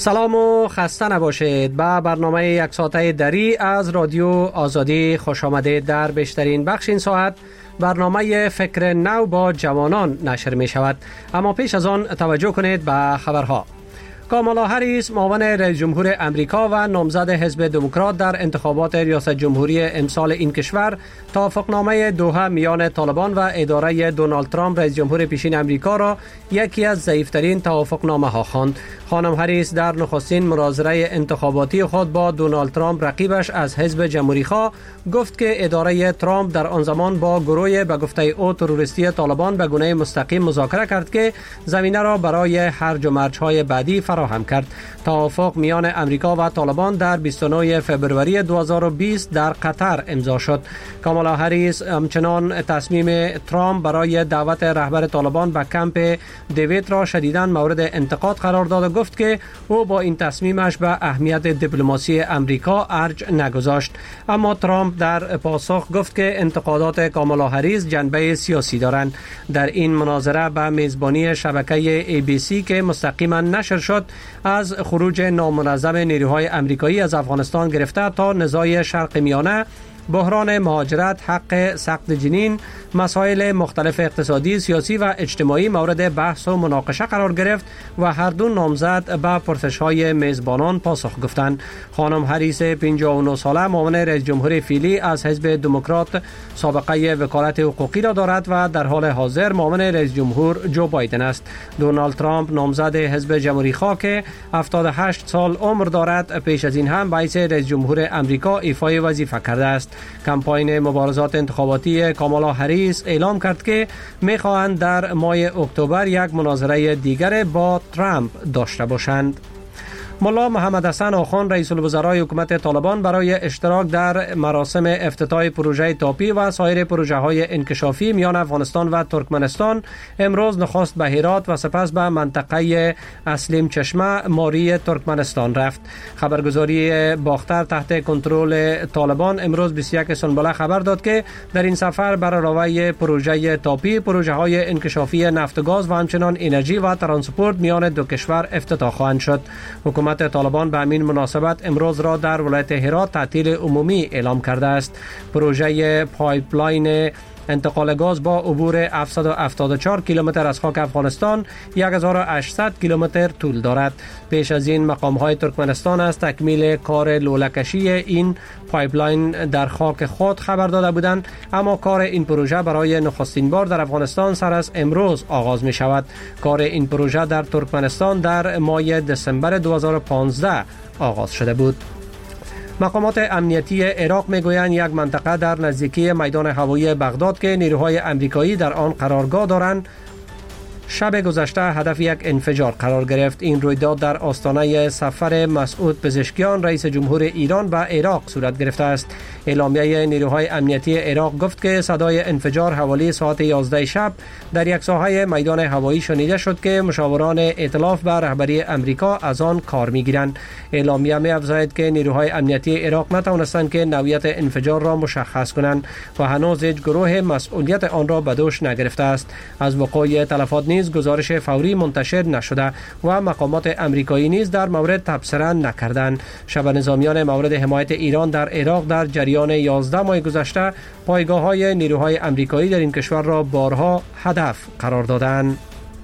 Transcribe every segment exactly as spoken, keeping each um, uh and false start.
سلام و خسته نباشید. به برنامه یک ساعته دری از رادیو آزادی خوش آمدید. در بیشترین بخش این ساعت برنامه فکر نو با جوانان نشر می شود. اما پیش از آن توجه کنید به خبرها. کامالا هریس معاون رئیس جمهور امریکا و نامزد حزب دموکرات در انتخابات ریاست جمهوری امسال این کشور توافقنامه دوحه میان طالبان و اداره دونالد ترامپ رئیس جمهور پیشین امریکا را یکی از ضعیفترین توافقنامه ها خواند. خانم هریس در نخستین مناظره انتخاباتی خود با دونالد ترامپ رقیبش از حزب جمهوری خواه گفت که اداره ترامپ در آن زمان با گروه به گفته او تروریستی طالبان به گونه مستقیم مذاکره کرد که زمینه را برای هرج و مرج های بعدی فراهم کرد. توافق میان امریکا و طالبان در بیست و نه فوریه دو هزار و بیست در قطر امضا شد. کامالا هریس همچنان تصمیم ترامپ برای دعوت رهبر طالبان به کمپ دیوید را شدیداً مورد انتقاد قرار داد و گفت که او با این تصمیمش به اهمیت دیپلماسی امریکا ارج نگذاشت. اما ترامپ در پاسخ گفت که انتقادات کامالا هریس جنبه سیاسی دارند. در این مناظره به میزبانی شبکه ای بی سی که مستقیما نشر شد از خروج نامنظم نیروهای امریکایی از افغانستان گرفته تا نزاع شرق میانه، بحران مهاجرت، حق سقط جنین، مسائل مختلف اقتصادی، سیاسی و اجتماعی مورد بحث و مناقشه قرار گرفت و هر دو نامزد به پرسش‌های میزبانان پاسخ گفتند. خانم هریس پنجاه و نه ساله معاون رئیس جمهور فعلی از حزب دموکرات سابقه وکالت حقوقی را دارد و در حال حاضر معاون رئیس جمهور جو بایدن است. دونالد ترامپ نامزد حزب جمهوری خواه که هفتاد و هشت سال عمر دارد پیش از این هم به حیث رئیس جمهور امریکا ایفای وظیفه کرده است. کمپاین مبارزات انتخاباتی کامالا هریس اعلام کرد که می‌خواهند در ماه اکتبر یک مناظره دیگر با ترامپ داشته باشند. ملا محمد حسن آخان رئیس الوزرای حکومت طالبان برای اشتراک در مراسم افتتاح پروژه تاپی و سایر پروژه‌های انکشافی میان افغانستان و ترکمنستان امروز نخست به هرات و سپس به منطقه اسلیم چشمه ماری ترکمنستان رفت. خبرگزاری باختر تحت کنترل طالبان امروز بیست و یک سنبله خبر داد که در این سفر بر راهی پروژه تاپی، پروژه‌های انکشافی نفت و گاز و همچنان انرژی و ترانسپورت میان دو کشور افتتاح خواهند شد. حکومت طالبان به همین مناسبت امروز را در ولایت هرات تعطیل عمومی اعلام کرده است. پروژه پایپلاین انتقال گاز با عبور هفتصد و هفتاد و چهار کیلومتر از خاک افغانستان یک هزار و هشتصد کیلومتر طول دارد. پیش از این مقام‌های ترکمنستان از تکمیل کار لوله‌کشی این پایپلاین در خاک خود خبر داده بودند، اما کار این پروژه برای نخستین بار در افغانستان سر از امروز آغاز می شود. کار این پروژه در ترکمنستان در ماه دسامبر دو هزار و پانزده آغاز شده بود. مقامات امنیتی عراق میگویند یک منطقه در نزدیکی میدان هوایی بغداد که نیروهای امریکایی در آن قرارگاه دارند شب گذشته هدف یک انفجار قرار گرفت. این رویداد در آستانه سفر مسعود پزشکیان رئیس جمهور ایران به عراق صورت گرفته است. اعلامیه نیروهای امنیتی عراق گفت که صدای انفجار حوالی ساعت یازده شب در یک ساحه میدان هوایی شنیده شد که مشاوران ائتلاف به رهبری امریکا از آن کار میگیرند. اعلامیه می افزاید که نیروهای امنیتی عراق نتوانستند که نوعیت انفجار را مشخص کنند و هنوز هیچ گروه مسئولیت آن را به دوش نگرفته است. از وقوع تلفات نیز گزارش فوری منتشر نشده و مقامات امریکایی نیز در مورد تبصره نکردند. شب نظامیان مورد حمایت ایران در عراق در جریان یازده ماه گذشته پایگاه‌های نیروهای امریکایی در این کشور را بارها هدف قرار دادند.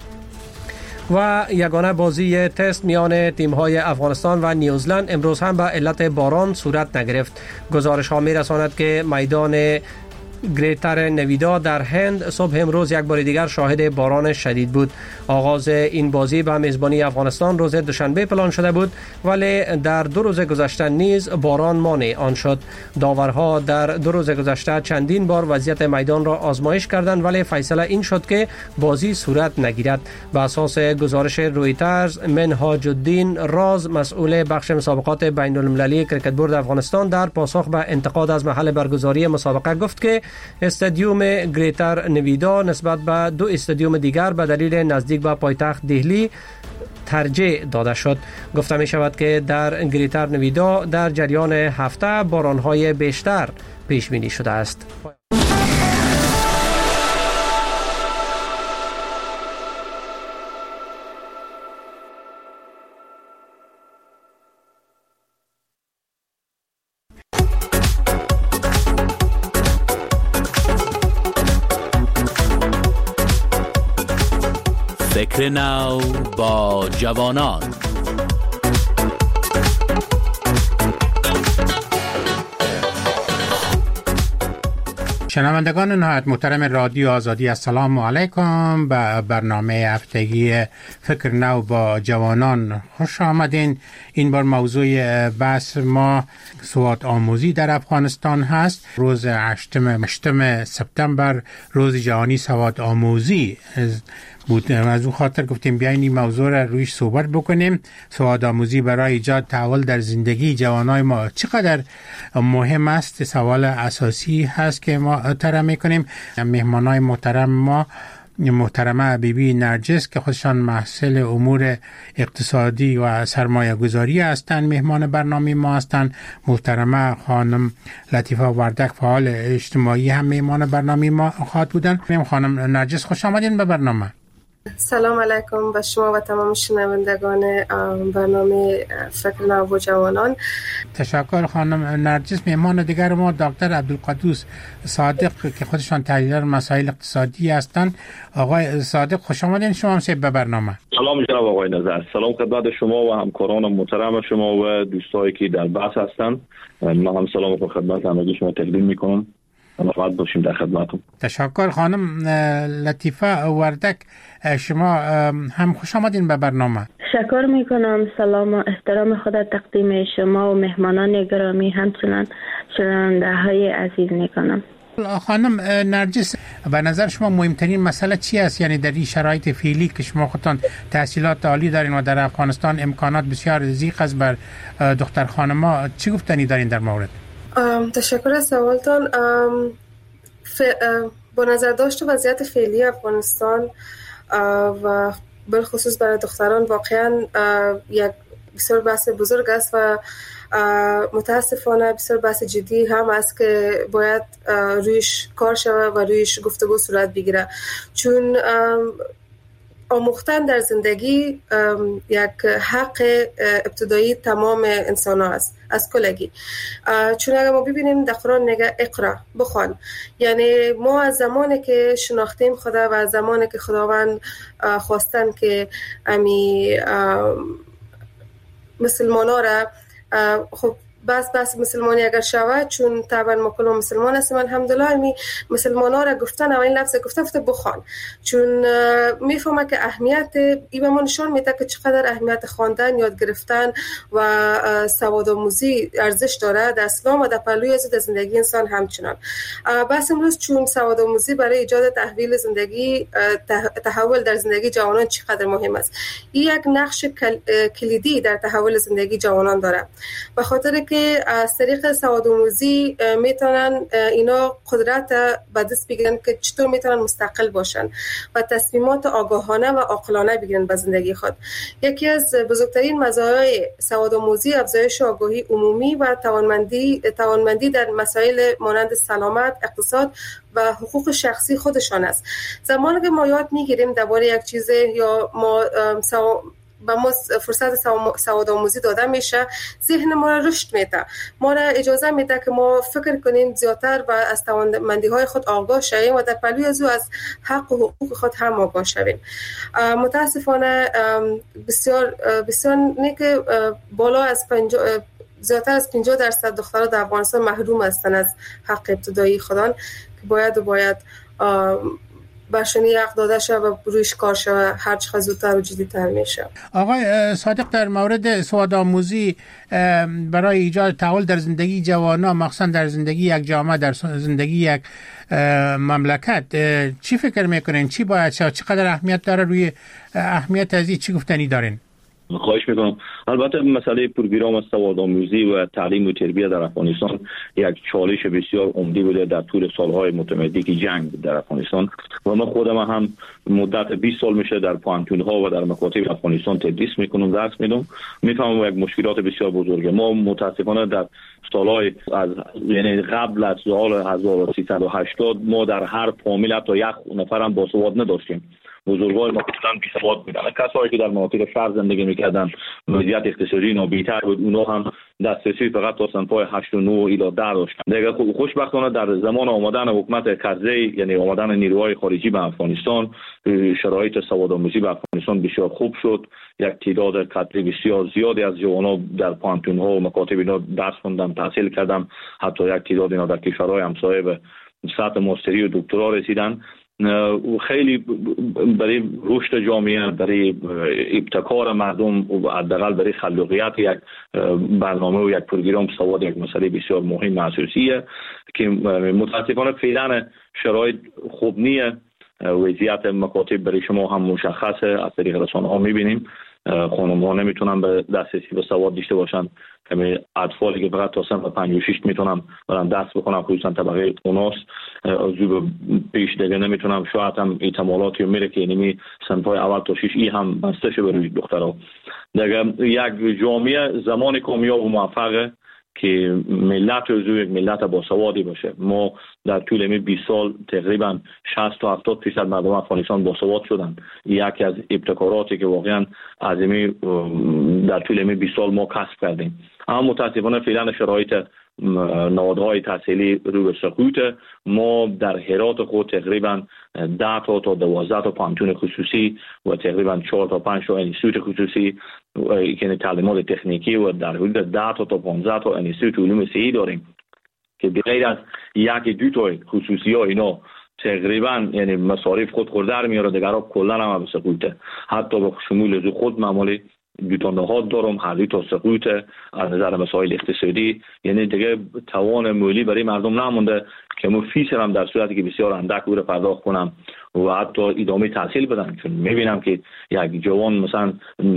و یگانه بازی تست میان تیم‌های افغانستان و نیوزلند امروز هم به علت باران صورت نگرفت. گزارش ها می‌رساند که میدان گریتر نویدا در هند صبح امروز یک بار دیگر شاهد باران شدید بود. آغاز این بازی به میزبانی افغانستان روز دوشنبه پلان شده بود، ولی در دو روز گذشته نیز باران مانع آن شد. داورها در دو روز گذشته چندین بار وضعیت میدان را آزمایش کردند، ولی فیصله این شد که بازی صورت نگیرد. بر اساس گزارش رویترز، منهاج الدین راز مسئول بخش مسابقات بین المللی کریکت بورد افغانستان در پاسخ به انتقاد از محل برگزاری مسابقه گفت که استادیوم گریتر نویدا نسبت به دو استادیوم دیگر به دلیل نزدیک به پایتخت دهلی ترجیح داده شد. گفته می شود که در گریتر نویدا در جریان هفته بارانهای بیشتر پیش بینی شده است. فکر نو با جوانان. شنوندگان نهایت محترم رادیو آزادی، السلام علیکم. به برنامه هفتگی فکر نو با جوانان خوش آمدین. این بار موضوع بحث ما سواد آموزی در افغانستان هست. روز هشتم سپتامبر روز جهانی سواد آموزی بود. از اون خاطر گفتیم بیاین این موضوع را رویش صحبت بکنیم. سواد آموزی برای ایجاد تحول در زندگی جوانای ما چقدر مهم است، سوال اساسی هست که ما طرح میکنیم. مهمانای محترم ما محترمه بیبی نرجس که خودشان محصل امور اقتصادی و سرمایه گذاری هستند مهمان برنامه ما هستند. محترمه خانم لطیفه وردک فعال اجتماعی هم مهمان برنامه ما خواهد بودن. خانم نرجس خوش آمدین به برنامه. سلام علیکم به شما و تمام شنوندگان برنامه فکر نو با جوانان. تشکر خانم نرجس. مهمان دیگر ما دکتر عبدالقدوس صادق که خودشان تحلیلگر مسائل اقتصادی هستند. آقای صادق خوش آمدین شما هم به برنامه. سلام جناب آقای نظر. سلام خدمت شما و همکاران محترم شما و دوستایی که در بحث هستند. من هم سلام و خدمت همگی شما تقدیم میکنم. راحت باشیم در خدمتتون. تشکر. خانم لطیفه وردک شما هم خوش آمدین به برنامه. تشکر میکنم. سلام و احترام خود تقدیم شما و مهمانان گرامی همچنان شنونده های عزیز میکنم. خانم نرجس به نظر شما مهمترین مسئله چی است؟ یعنی در این شرایط فعلی که شما خودتان تحصیلات عالی دارین و در افغانستان امکانات بسیار ضیق است بر دختر خانما، چی گفتنی دارین در مورد؟ تشکر از سوالتان. ف... با نظر داشت وضعیت فعلی افغانستان و بالخصوص برای دختران واقعا یک بسیار بحث بزرگ است و متاسفانه بسیار بحث جدی هم است که باید رویش کار شود و رویش گفتگو صورت بگیره، چون آموختن در زندگی یک حق ابتدایی تمام انسان ها است از کلگی. چون اگر ما ببینیم در قرآن میگه اقرا، بخوان. یعنی ما از زمانی که شناختیم خدا و از زمانی که خداوند خواستن که امی مسلمان ها را خب بس بس مسلمانی اگر شود، چون طبعا ما کلم مسلمان هستیم الحمدلله، می مسلمان ها را گفتن و این لفظ گفته گفته بخوان، چون میفهمه که اهمیت این به ما نشان میده که چقدر اهمیت خواندن، یاد گرفتن و سواد آموزی ارزش داره در اسلام و در پهلوی از زندگی انسان همچنان. بس امروز چون سواد آموزی برای ایجاد تحول زندگی تحول در زندگی جوانان چقدر مهم است، این یک نقش کلیدی در تحول زندگی جوانان داره، به خاطر که از طریق سواد آموزی میتونن اینا قدرت به دست بگیرن که چطور میتونن مستقل باشن و تصمیمات آگاهانه و عاقلانه بگیرن به زندگی خود. یکی از بزرگترین مزایای سواد آموزی افزایش آگاهی عمومی و توانمندی توانمندی در مسائل مانند سلامت، اقتصاد و حقوق شخصی خودشان است. زمانی که ما یاد میگیریم درباره یک چیز یا ما سو... با ما فرصت سواد آموزی داده میشه، ذهن ما را رشد میده، ما را اجازه میده که ما فکر کنیم زیادتر و از توانمندی های خود آگاه شویم و در پهلوی از او از حق و حقوق خود هم آگاه شویم. متاسفانه بسیار بسیار نه که بالا از پنجاه زیادتر از پنجاه درصد دخترها در افغانستان محروم هستند از حق ابتدایی خودان که باید و باید برشانی حق داده شد و رویش کار شد هر چقدر زودتر و جدی‌تر میشه. آقای صادق در مورد سواد آموزی برای ایجاد تحول در زندگی جوانان، مخصوصا در زندگی یک جامعه، در زندگی یک مملکت، چی فکر میکنین؟ چی باید شد؟ چقدر اهمیت داره؟ روی اهمیت از این چی گفتنی دارین؟ خواهش میکنم. البته مسئله پروگرام سواد آموزی و تعلیم و تربیت در افغانستان یک چالش بسیار عمده بوده در طول سالهای متمدی که جنگ در افغانستان و من خودم هم مدت بیست سال میشه در پانتونها و در مکاتب افغانستان تدریس میکنم، درس میدم. میفهمم یک مشکلات بسیار بزرگه. ما متاسفانه در سالهای از یعنی قبل از سال هزار و سیصد و هشتاد ما در هر فامیل حتی یک نفر هم باسواد نداشتیم. بزرگای ما کلا بی‌سواد بودن. کسایی که در مناطق شهر زندگی میکردن وضعیت اقتصادی نابی‌تر بود، اونها هم دسترسی فقط تا صنف‌های هشت و نه الی ده داشتن. دیگه خوشبختانه در زمان آمدن حکومت کرزی، یعنی آمدن نیروهای خارجی به افغانستان، شرایط سوادآموزی به افغانستان افغانستان بسیار خوب شد. یک تعداد قدری بسیار زیادی از جوانان در پانتون ها و مکاتب اینا درس خوندن، تحصیل کردن. حتی یک تعداد اینا در کشورهای همسایه به سطح ماستری و دکترا رسیدن. خیلی برای رشد جامعه، برای ابتکار مردم و حداقل برای خلاقیت یک برنامه و یک پروگرام سواد یک مسئله بسیار مهم و اساسیه که متاسفانه فعلا شرایط خوب نیه. وضعیت مکاتب برای شما هم مشخصه، از طریق رسانه ها میبینیم خانم ها نمیتونن به دسترسی به سواد داشته باشن. همه اطفالی که فقط تا سن پنج و شش میتونن برن دست بکنن، خصوصا طبقه اوناس از رو پیش دیگه نمیتونن. شاید هم احتمالاتی میره که اینمی سنفای اول تا شش ای هم بسته شه برای دخترها. دیگه یک جامعه زمان کامیاب و موفقه که ملت از یک ملت باسوادی باشه. ما در طول می بیست سال تقریبا شصت تا هفتاد درصد مردم افغانستان باسواد شدن. یکی از ابتکاراتی که واقعا عظیمی در طول می بیست سال ما کسب کردیم. اما متاسفانه فعلا شرایط نهادهای تحصیلی رو به سقوط. ما در هرات خود تقریبا ده تا تا دوازده تا پانتون خصوصی و تقریبا چهار تا پنج تا انستیتوت خصوصی که تعلیمات تکنیکی و در حدود ده تا تا پانزده تا انستیتوت علوم صحی داریم که بغیر از یک دو تا خصوصی ها اینا تقریبا یعنی مصارف خود خورده میاره، دیگر ها کلا هم به سقوطه. حتی به شمول از خود معمولی دو تا نهاد دارم، هر دو تا سقوط از نظر مسائل اقتصادی، یعنی دیگه توان مالی برای مردم نمونده که مو فیس هم در صورتی که بسیار اندک رو پرداخت کنم و حتی ادامه تحصیل بدن. چون میبینم که یک جوان مثلا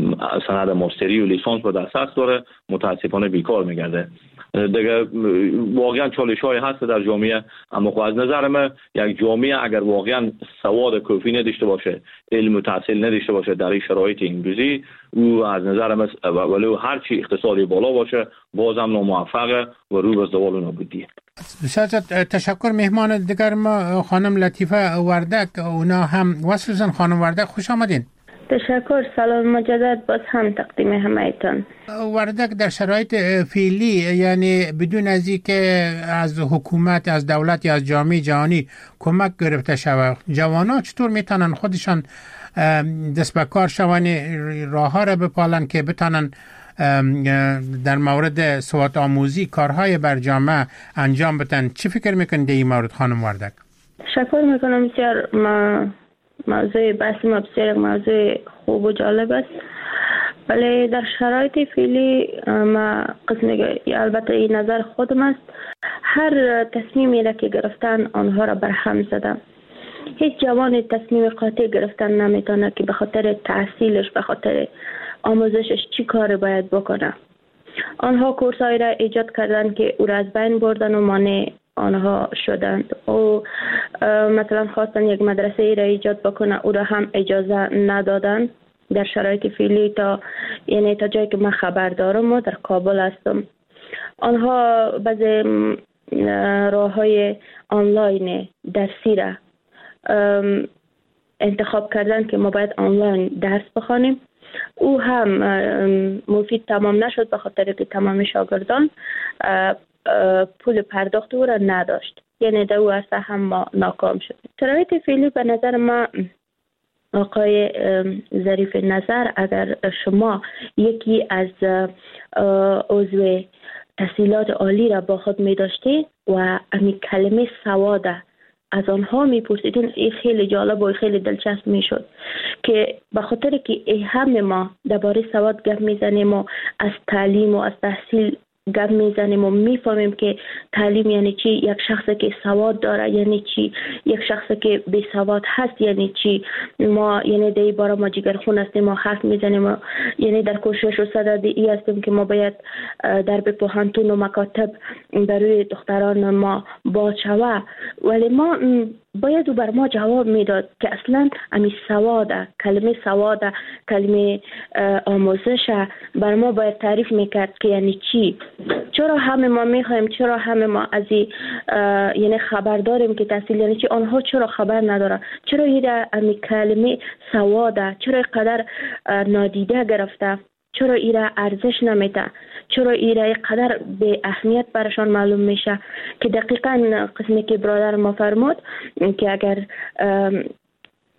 سند ماستری و لیسانس به دست داره، متاسفانه بیکار میگرده. دیگه واقعا چالش های هست در جامعه. اما خب از نظر من یک جامعه اگر واقعا سواد کافی نداشته باشه، علم و تحصیل نداشته باشه در این شرایط امروزی، او از نظر من ولو هر چی اقتصادی بالا باشه بازم ناموفقه و رو به زوال و نابودیه. بسیار تشکر. مهمان دیگر ما خانم لطیفه وردک، اونا هم وصل زن. خانم وردک خوش آمدین. تشکر. سلام مجدد باز هم تقدیم همه‌تان. وردک در شرایط فعلی، یعنی بدون از اینکه از حکومت، از دولت یا از جامعه جهانی کمک گرفته شود، جوانان چطور میتونن خودشان دست به کار شوند، راه ها را بپالن که بتونن در مورد سواد آموزی کارهای بر جامعه انجام بدن؟ چی فکر میکنید در این مورد خانم وردک؟ تشکر میکنم. بسیار ما موضوع بحث ما بسیار موضوع خوب و جالب است، ولی در شرایط فعلی ما قسم البته این نظر خودم است، هر تصمیمی را که گرفتن آنها را برهم زدم. هیچ جوان تصمیم قاطع گرفتن نمیتونه که به خاطر تحصیلش، به خاطر آموزشش چی کار باید بکنه. آنها کورسایی را ایجاد کردن که او را از بین بردن و مانع آنها شدند. او مثلا خواستن یک مدرسه ای را ایجاد بکنه، او را هم اجازه ندادن در شرایط فعلی. تا یعنی تا جایی که من خبر دارم و در کابل هستم، آنها بعضی راه های آنلاین درسی را انتخاب کردن که ما باید آنلاین درس بخوانیم. او هم مفید تمام نشد به خاطر که تمام شاگردان پول پرداخت او را نداشت، یعنی در او اصلا هم ما ناکام شد. شرایط فعلی به نظر ما آقای ظریف نظر، اگر شما یکی از عضو تحصیلات عالی را با خود می داشتید و امی کلمه سواد از آنها می پرسیدین، این خیلی جالب و خیلی دلچسب می شد که به خاطر که همه ما درباره سواد گپ می زنیم و از تعلیم و از تحصیل گپ میزنیم و میفهمیم که تعلیم یعنی چی، یک شخصی که سواد داره یعنی چی، یک شخصی که بی سواد هست یعنی چی. ما یعنی در این باره ما جگرخون هستیم، ما حرف میزنیم و یعنی در کوشش و صدد ای هستیم که ما باید در به پوهنتون و مکاتب برای دختران ما باز شود، ولی ما باید او بر ما جواب میداد که اصلا امی سواده، کلمه سواده، کلمه آموزش بر ما باید تعریف میکرد که یعنی چی. چرا همه ما میخوایم، چرا همه ما از یعنی خبر داریم که تحصیل یعنی چی، آنها چرا خبر نداره، چرا این امی کلمه سواده چرا قدر نادیده گرفته، چرا ایره ارزش نمیده، چرا ایره قدر به اهمیت برشان معلوم میشه. که دقیقاً قسمی که برادر ما فرمود که اگر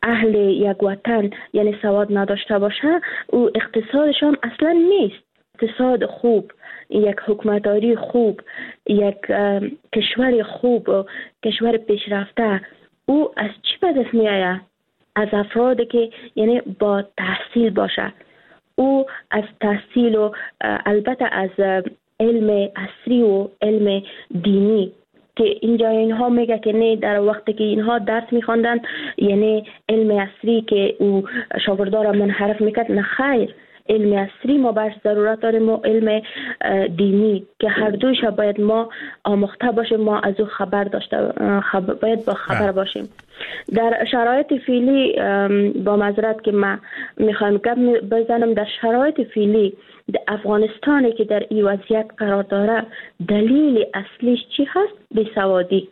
اهل یک وطن یعنی سواد نداشته باشه، او اقتصادشان اصلا نیست. اقتصاد خوب، یک حکمتداری خوب، یک کشور خوب، کشور پیشرفته، او از چی به دست می آید؟ از افرادی که یعنی با تحصیل باشه. او از تحصیل و البته از علم عصری و علم دینی که اینجا اینها میگه که نه، در وقتی که اینها درس میخواندن یعنی علم عصری که او شاگردان را منحرف میکرد، نه خیر، علم عصری ما برش ضرورت داریم و علم دینی که هر دویش باید ما آموخته باشیم، ما از او خبر داشته خبر باید با خبر باشیم. در شرایط فعلی با معذرت که ما میخوایم گپ بزنم، در شرایط فعلی افغانستانی که در این وضعیت قرار داره، دلیل اصلیش چی هست؟ بیسوادی.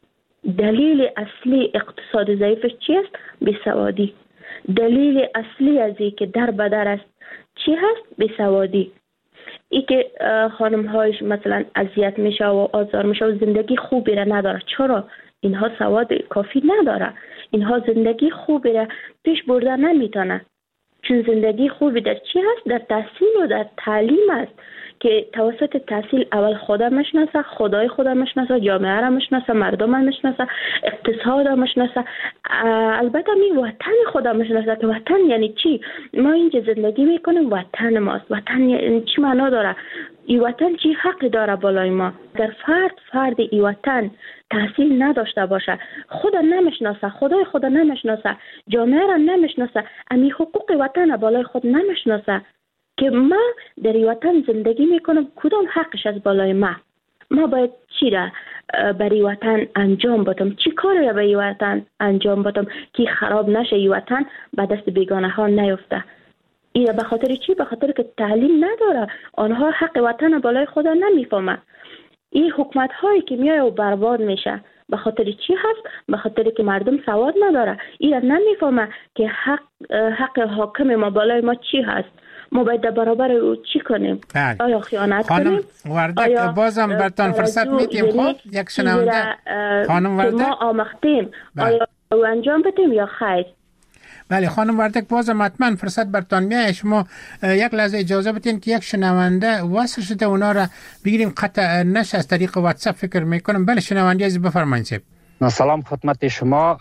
دلیل اصلی اقتصاد ضعیفش چی است؟ بیسوادی. دلیل اصلی از این که در بدر است چی هست؟ بیسوادی. ای که خانم هایش مثلا اذیت میشه و آزار میشه و زندگی خوبی را نداره. چرا؟ اینها سواد کافی نداره. اینها زندگی خوبی را پیش برده نمیتونه. چون زندگی خوبی در چی هست؟ در تحصیل و در تعلیم است که توسط تحصیل اول خدا مشناسه، خدای خدا مشناسه، جامعه را مشناسه، مردم را مشناسه، اقتصاد را مشناسه، البته می وطن خدا مشناسه که وطن یعنی چی. ما اینجا زندگی میکنیم، وطن ماست. وطن یعنی چی معنا داره؟ ای وطن چی حقی داره بالای ما؟ در فرد فرد ای وطن تحصیل نداشته باشه، خدا نمیشناسه، خدای خدا نمیشناسه، جامعه را نمیشناسه، امی حقوق وطن بالای خود نمیشناسه که ما در این وطن زندگی میکنم، کدام حقش از بالای ما؟ ما باید چی را برای وطن انجام بدم؟ چی کاری را برای وطن انجام بدم که خراب نشه این وطن به دست بیگانه ها نیفته؟ این به خاطر چی؟ به خاطر که تعلیم نداره، آنها حق وطن بالای خود نمیفهمه. این حکومت هایی که میای و برباد میشه به خاطر چی هست؟ به خاطر که مردم سواد نداره، این را نمیفهمه که حق حق حاکم ما بالای ما چی هست. ما باید در برابر او چی کنیم؟ بله. آیا خیانت خانم کنیم؟ وردک بازم برتان فرصت میدیم. خب یک شنونده خانم وردک ما آموختیم، آیا او انجام بدیم یا خیر؟ بله خانم وردک بازم حتما فرصت برتان میاد. شما یک لحظه اجازه بدین که یک شنونده وصل شده اونا را بگیریم، قطع نشه از طریق واتساپ فکر میکنم. بله شنونده از بفرمایید. سلام خدمت شما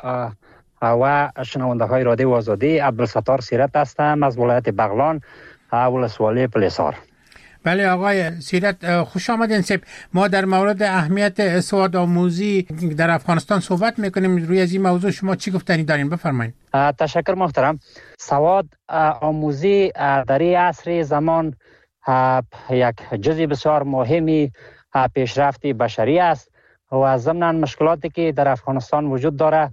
و شنونده های رادیو آزادی. عبدالستار سیرت هستم از ولایت بغلان، ولسوالی پلیسار. بله آقای سیرت خوش آمدین. سب ما در مورد اهمیت سواد آموزی در افغانستان صحبت میکنیم. روی از این موضوع شما چی گفتنی دارین؟ بفرمایید. تشکر محترم. سواد آموزی در این عصر زمان یک جزء بسیار مهمی پیشرفت بشری است و ضمن مشکلاتی که در افغانستان وجود داره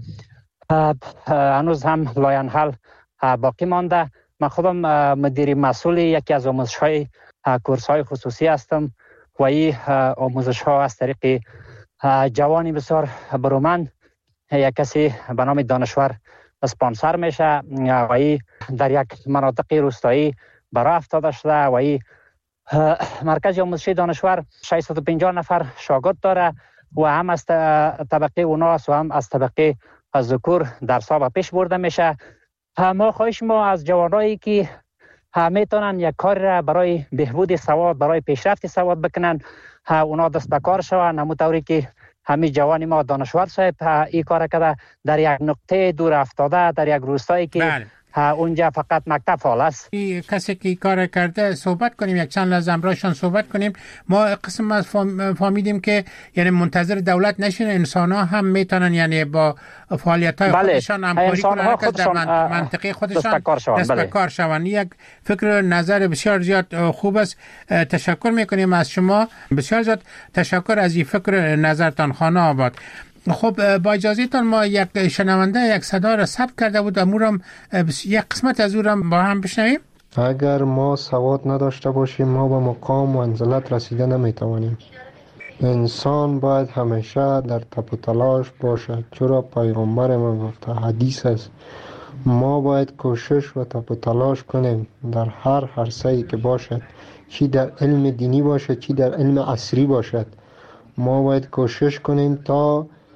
هنوز هم لاینحل باقی مانده. من خودم مدیر مسئول یکی از آموزش‌های کورس‌های خصوصی هستم و این آموزش‌ها از طریق جوانی بسیار برومند، یک کسی به نام دانشور اسپانسر میشه و این در یک مناطق روستایی برای افتاده شده و این مرکز آموزشی دانشور ششصد و پنجاه نفر شاگرد داره و هم از طبقه اوناس و هم از طبقه ذکور درس‌ها پیش برده میشه. ما خواهش ما از جوانایی که میتونن یک کار را برای بهبود سواد، برای پیشرفت سواد بکنن، اونا دست به کار شوند. همونطوری که همین جوانی ما دانشور صاحب این کار کرده در یک نقطه دور افتاده، در یک روستایی که بله. اونجا فقط مکتب فعال است. کسی که کار کرده صحبت کنیم، یک چند لحظه امرایشان صحبت کنیم. ما قسم از فهمیدیم که یعنی منتظر دولت نشین، انسان ها هم میتونن یعنی با فعالیت های بله. خودشان همکاری کنن که در منطقه خودشان دست به کار شوند. یک فکر نظر بسیار زیاد خوب است. تشکر میکنیم از شما، بسیار زیاد تشکر از این فکر نظرتان خانه آباد. خب با اجازهتان ما یک شنونده یک صدا را ثبت کرده بود، امورم یک قسمت از او را با هم بشنویم. اگر ما سواد نداشته باشیم ما به مقام و منزلت رسیده نمیتوانیم. انسان باید همیشه در تپ و تلاش باشد، چرا پیغمبر ما گفته، حدیث است. ما باید کوشش و تپ و تلاش کنیم در هر عرصه‌ای که باشد، چی در علم دینی باشد چی در علم عصری باشد. ما باید کوشش کنیم تا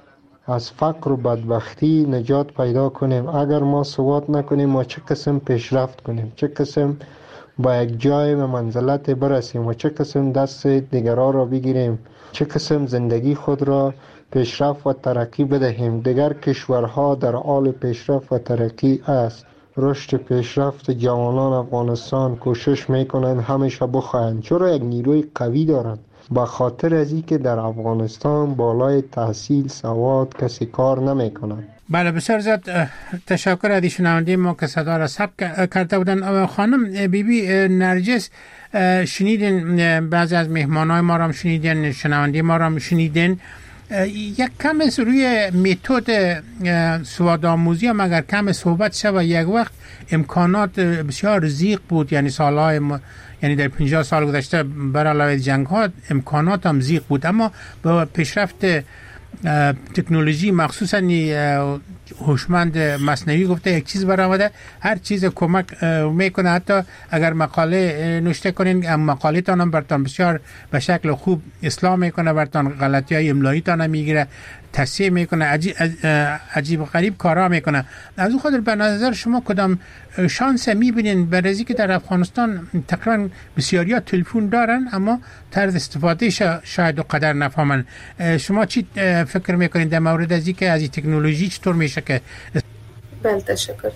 از فقر و بدبختی نجات پیدا کنیم. اگر ما سواد نکنیم ما چه قسم پیشرفت کنیم، چه قسم با یک جای و منزلت برسیم و چه قسم دست دیگران را بگیریم، چه قسم زندگی خود را پیشرفت و ترقی بدهیم. دیگر کشورها در حال پیشرفت و ترقی است. رشد پیشرفت جوانان افغانستان کوشش میکنند همیشه بخواهند، چرا یک نیروی قوی دارند. به خاطر از اینکه در افغانستان بالای تحصیل سواد کسی کار نمیکنند. بله، بسیار زیاد تشکر از شنونده ما که صدا را ثبت کرده بودن. خانم بی بی نرجس، شنیدین بعضی از مهمانای ما را شنیدین، شنونده ما را شنیدین. یک کم روی متد سواد آموزی هم اگر کم صحبت شد، یک وقت امکانات بسیار ضیق بود، یعنی سالهای م... یعنی در پنجاه سال گذشته بر علاوه جنگ ها امکانات هم ضیق بود، اما با پیشرفت تکنولوژی مخصوصا هوشمند مصنوعی گفته یک چیز برآمده، هر چیز کمک میکنه. حتی اگر مقاله نوشته کنین مقاله تان هم براتون بسیار به شکل خوب اصلاح میکنه، براتون غلطی های املایی تان هم میگیره، تصحیح میکنه، عجیب, عجیب و غریب کارا میکنه. از اون خاطر به نظر شما کدام شانس میبینین برای که در افغانستان تقریبا بسیاری ها تلفن دارن اما طرز استفاده شاید و قدر نفهمن؟ شما چی فکر میکنین در مورد از اینکه از این تکنولوژی چطور میشه که؟ بله تشکر.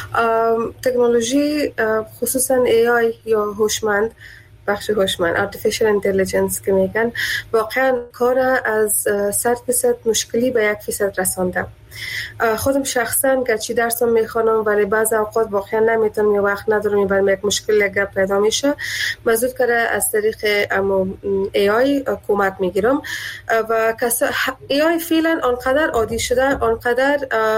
تکنولوژی خصوصا ای آی یا هوشمند، بخش هوشمند Artificial Intelligence که میگن، واقعا کار از صد فیصد مشکلی به یک فیصد رسانده. خودم شخصا گرچه درسم میخوانم ولی بعض اوقات واقعا نمیتونم یا وقت ندارم یا برام یک مشکل یک گپ پیدا میشه، مزود کرده از طریق ای آی کمک میگیرم و ای آی فعلا آنقدر عادی شده، آنقدر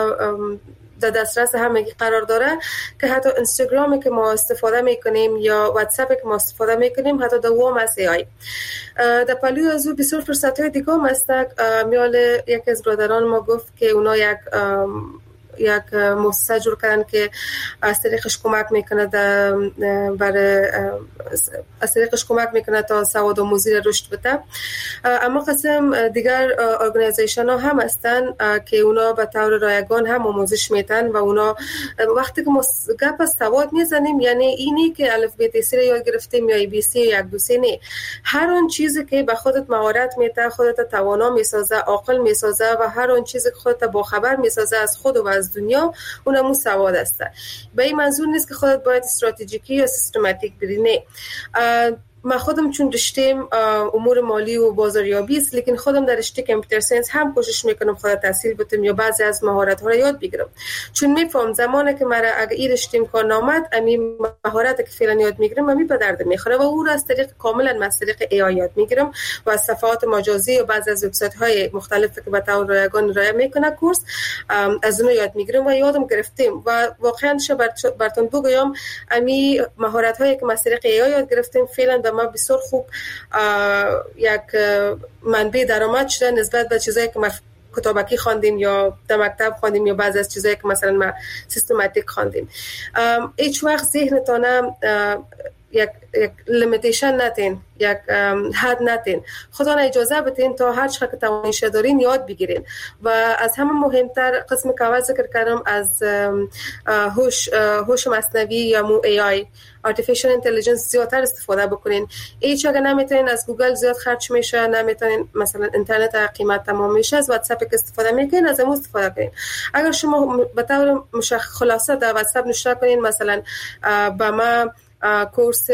در دسترس همگی قرار داره که حتی اینستاگرامی که ما استفاده میکنیم یا واتساپی که ما استفاده میکنیم حتی دوام از ای آی. در پلوی از او بسیار فرصت‌های دیگه هم هست. میال یکی از برادران ما گفت که اونا یک یک مؤسسه جور کردن که از طریقش کمک میکنه برای از طریقش کمک میکنه تا سواد آموزی رشد بده. اما قسم دیگر ارگانیزیشن ها هم هستن که اونا به طور رایگان هم آموزش میدن و اونا وقتی که ما گپ از سواد میزنیم یعنی اینی که الف ب ت س رو یاد گرفتیم یا ای بی سی یا یک دو سه نه، هر اون چیزی که به خودت مهارت میده، خودت توانا میسازه، عاقل میسازه و هر اون چیزی که خودت با خبر میسازه از خود و از دنیا، اونمون سواد است. به این منظور نیست که خودت باید استراتژیکی یا سیستماتیک بری، نه. من خودم چون رشته‌ام امور مالی و بازاریابی است، لیکن خودم در رشته کامپیوتر ساینس هم کوشش میکنم خودم تحصیل بتم یا بعضی از مهارت ها رو یاد بگیرم، چون میفهم زمانی که مرا اگه این رشته امکان نامد امی مهارت که فعلا یاد میگیرم امی به درد میخوره و اون رو از طریق کاملا از طریق ای آی یاد میگیرم و از صفحات مجازی و بعضی از وبسایت های مختلفی که به طور رایگان ارائه میکنه کورس از اون یاد میگیرم و یادم گرفتیم و واقعا براتون بگم امی مهارت هایی که از طریق ای آی یاد گرفتیم فعلا ما بسیار خوب یک منبع درآمد شده نسبت به چیزایی که ما کتابکی خواندیم یا در مکتب خواندیم یا بعضی از چیزایی که مثلا ما سیستماتیک خواندیم. هیچ وقت ذهنتون یک یک لیمیتیشن نتین، یک حد نتین، خدا اجازه بدین تا هر چقدر که توانش دارین یاد بگیرین و از همه مهمتر قسم که اول ذکر کردم از هوش هوش مصنوعی یا مو ای آی Artificial Intelligence زیادتر استفاده بکنین. هیچ اگه نمیتونین از گوگل زیاد خرج میشه، نمیتونین مثلا اینترنت قیمت تمام میشه، از واتساپ که استفاده میکنین از اون استفاده کنین. اگر شما به طور مشخص خلاصه در واتساپ نشون کنین مثلا با ما کورس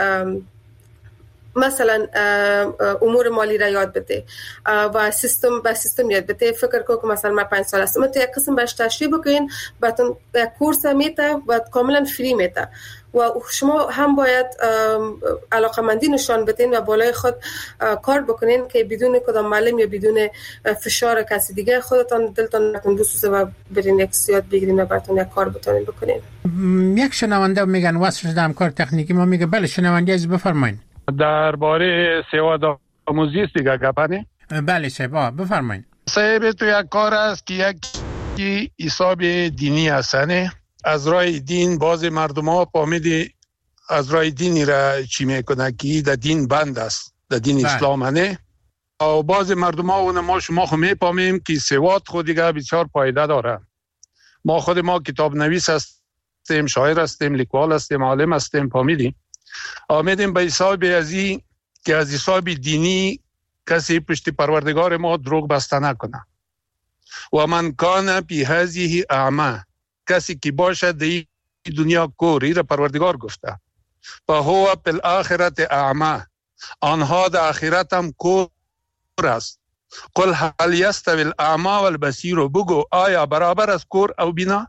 مثلا امور مالی را یاد بده و سیستم با سیستم یاد بده، فکر کنم که مثلا ما پنج سال است ما تو یک قسم باش تشریح بکنین بعدن یک کورس میته و کاملا فری میته و شما هم باید علاقمندی نشان بدین و بالای خود کار بکنین که بدون کدام معلم یا بدون فشار کسی دیگه خودتان دلتان نتون بسوزه و برین یک سیاد بگیرین و براتون یک کار بتونین بکنین. یک شنونده میگن واسه شده همکار تکنیکی ما میگه بله شنونده از بفرمایید. درباره سواد آموزی است دیگه گپانه؟ بله صاحب بفرمایید. صاحب تو یک کار است که یک حساب دینی هستنه، از راه دین باز مردم ها فهمیدی از راه دینی را چی میکنه که در دین بند است، در دین اسلام نه و بعض مردم ها و ما شما خو میپامیم که سواد خود دیگه بسیار پایده داره. ما خود ما کتاب نویس هستیم، شاعر هستیم، لیکوال هستیم، عالم هستیم، فامیلیم. آمدیم به حساب ازی که از حساب دینی کسی پشت پروردگار ما دروغ بسته نکنه. و من کان پی هذه اعمى، کسی که باشد در دنیا کور، این پروردگار گفته، فهو فی الاخرة اعمى، آنها در آخرت هم کور است. قل هل یستوی الاعمى والبصیر، بگو آیا برابر است کور او بینا؟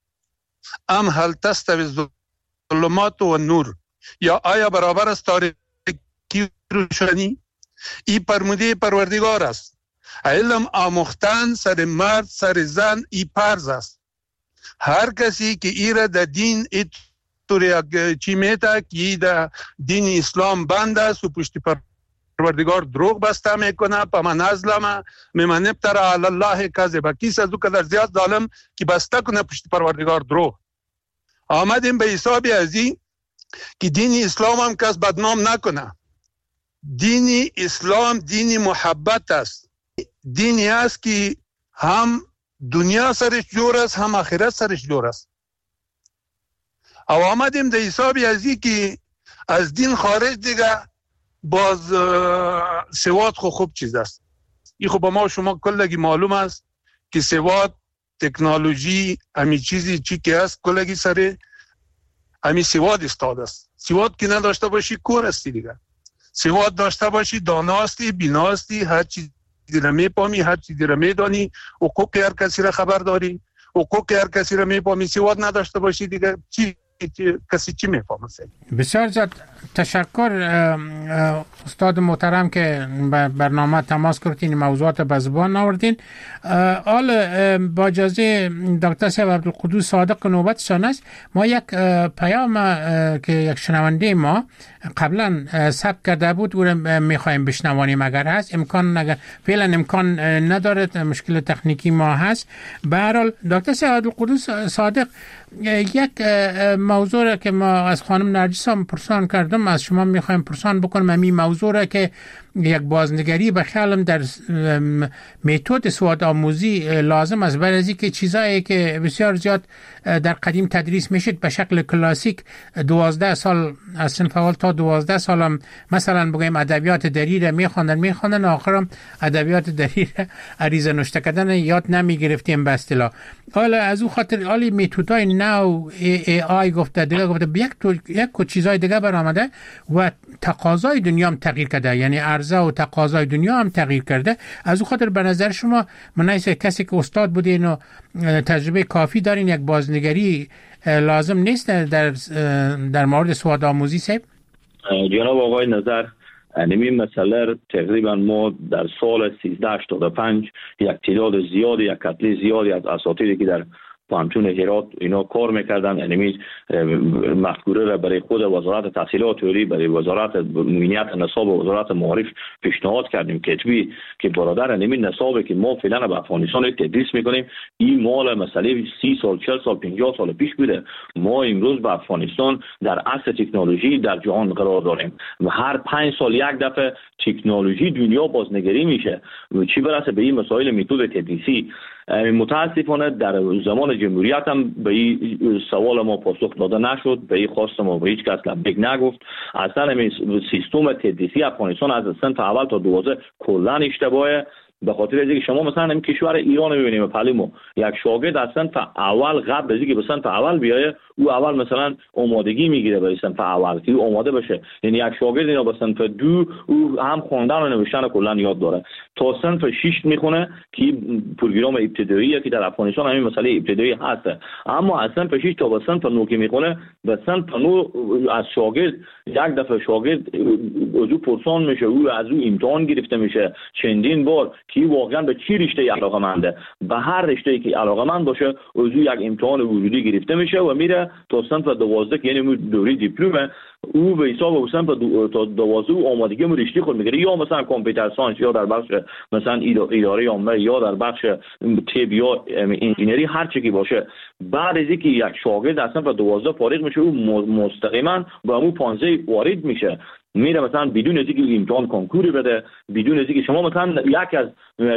ام هل تستوی الظلمات و نور، یا آیا برابر است تاریکی روشنی؟ این فرموده پروردگار است. علم آموختن سر مرد سر زن ای فرض است. هر کسی که ایره در دین ایتوری چی میته که در دین اسلام بند است و پشت پروردگار دروغ بسته میکنه، پا من ازلم ممن ابترى علی الله کذبا، کیس از او قدر زیاد ظالم که بسته کنه پشت پروردگار دروغ. آمدیم به حساب ازی که دین اسلام هم کس بدنام نکنه. دین اسلام دین محبت است، دینی است که هم دنیا سرش جور است هم آخرت سرش جور است. او آمدیم در حساب ازی که از دین خارج دیگه باز سواد خو خوب چیز است. این خو با ما شما کلگی معلوم است که سواد تکنولوژی همی چیزی چی که است کلگی سر همی سواد استاد است. سواد که نداشته باشی کور استی دیگه. سواد داشته باشی داناستی، بیناستی، هر چیزی را میپامی، هر چیزی را میدانی، حقوق هر کسی را خبر داری، حقوق هر کسی را میپامی. سواد نداشته باشی دیگه چی کسی چی میفهمه؟ بسیار زیاد تشکر استاد محترم که برنامه تماس کردین، موضوعات به زبان آوردین. حال با اجازه دکتر صاحب عبدالقدوس صادق نوبتشان است. ما یک پیام که یک شنونده ما قبلا ثبت کرده بود او را میخوایم بشنوانیم اگر هست. امکان اگر فعلا امکان نداره، مشکل تکنیکی ما هست. به هر حال دکتر صاحب عبدالقدوس صادق، یک موضوع را که ما از خانم نرجس هم پرسان کردم از شما میخوایم پرسان بکنم. همین موضوع را که یک بازنگری به خیالم در متد سواد آموزی لازم است، برای اینکه چیزایی که بسیار زیاد در قدیم تدریس میشد به شکل کلاسیک دوازده سال از صنف اول تا دوازده سال هم مثلا بگیم ادبیات دری را میخواندن میخواندن آخرم ادبیات دری را عریضه نوشته کردن یاد نمیگرفتیم به اصطلاح. حالا از او خاطر حالی متدای نو ای آی گفته دیگه گفته یک تو یک چیزای دیگه برآمده و تقاضای دنیا هم تغییر کرده، یعنی عرضه و تقاضای دنیا هم تغییر کرده. از او خاطر به نظر شما منایس کسی که استاد بودین و تجربه کافی دارین یک بازنگری لازم نیست در در مورد سواد آموزی صاحب؟ جناب آقای نظر، این مسئله تقریبا ما در سال سیزده هشتاد و پنج یک تعداد زیادی یک کتله زیادی از اساتیدی که در پانتون هرات اینا کار میکردن، یعنی مفکوره را برای خود وزارت تحصیلات عالی، برای وزارت امنیت نصاب و وزارت معارف پیشنهاد کردیم کتبی که برادر نمی نصابی که ما فعلا به افغانستان تدریس میکنیم این مال مسئله سی سال چهل سال پنجاه سال پیش بوده. ما امروز به افغانستان در عصر تکنولوژی در جهان قرار داریم و هر پنج سال یک دفعه تکنولوژی دنیا بازنگری میشه. چی برسه به این مسائل متد تدریسی، متاسفانه در زمان جمهوریت هم به این سوال ما پاسخ داده نشد، به این خواست ما به هیچ کس لبیک نگفت. اصلا سیستم تدریسی افغانستان از صنف اول تا دوازده کلا اشتباهه. به خاطر اینکه شما مثلا این کشور ایران می‌بینیم پلیمو یک شاگرد از صنف اول قبل از اینکه به صنف اول بیایه او اول مثلا آمادگی میگیره برای صنف اول که او آماده بشه. یعنی یک شاگرد اینا به صنف دو او هم خواندن و نوشتن کلا یاد داره تا صنف شش میخونه که پروگرام ابتدایی که در افغانستان همین مسئله ابتدایی هست. اما از صنف شش تا به صنف نه که میخونه به صنف نه از شاگرد یک دفعه شاگرد از او پرسان میشه، او از او امتحان گرفته میشه چندین بار که واقعا به چی رشته علاقه‌منده. به هر رشته‌ای که علاقه‌مند باشه از او یک امتحان ورودی گرفته میشه و میره تا صنف دوازده که یعنی دوره دیپلم او به حساب او صنف تا دوازده آمادگی رشته خود میگیره، یا مثلا کامپیوتر ساینس یا در بخش مثلا اداره عامه یا در بخش طب یا انجینری هر چی که باشه. بعد از اینکه یک شاگرد از صنف دوازده فارغ میشه او مستقیما به اون پانزده وارد میشه. میره مثلا بدون از اینکه امتحان کنکوری بده، بدون از اینکه شما مثلا یک از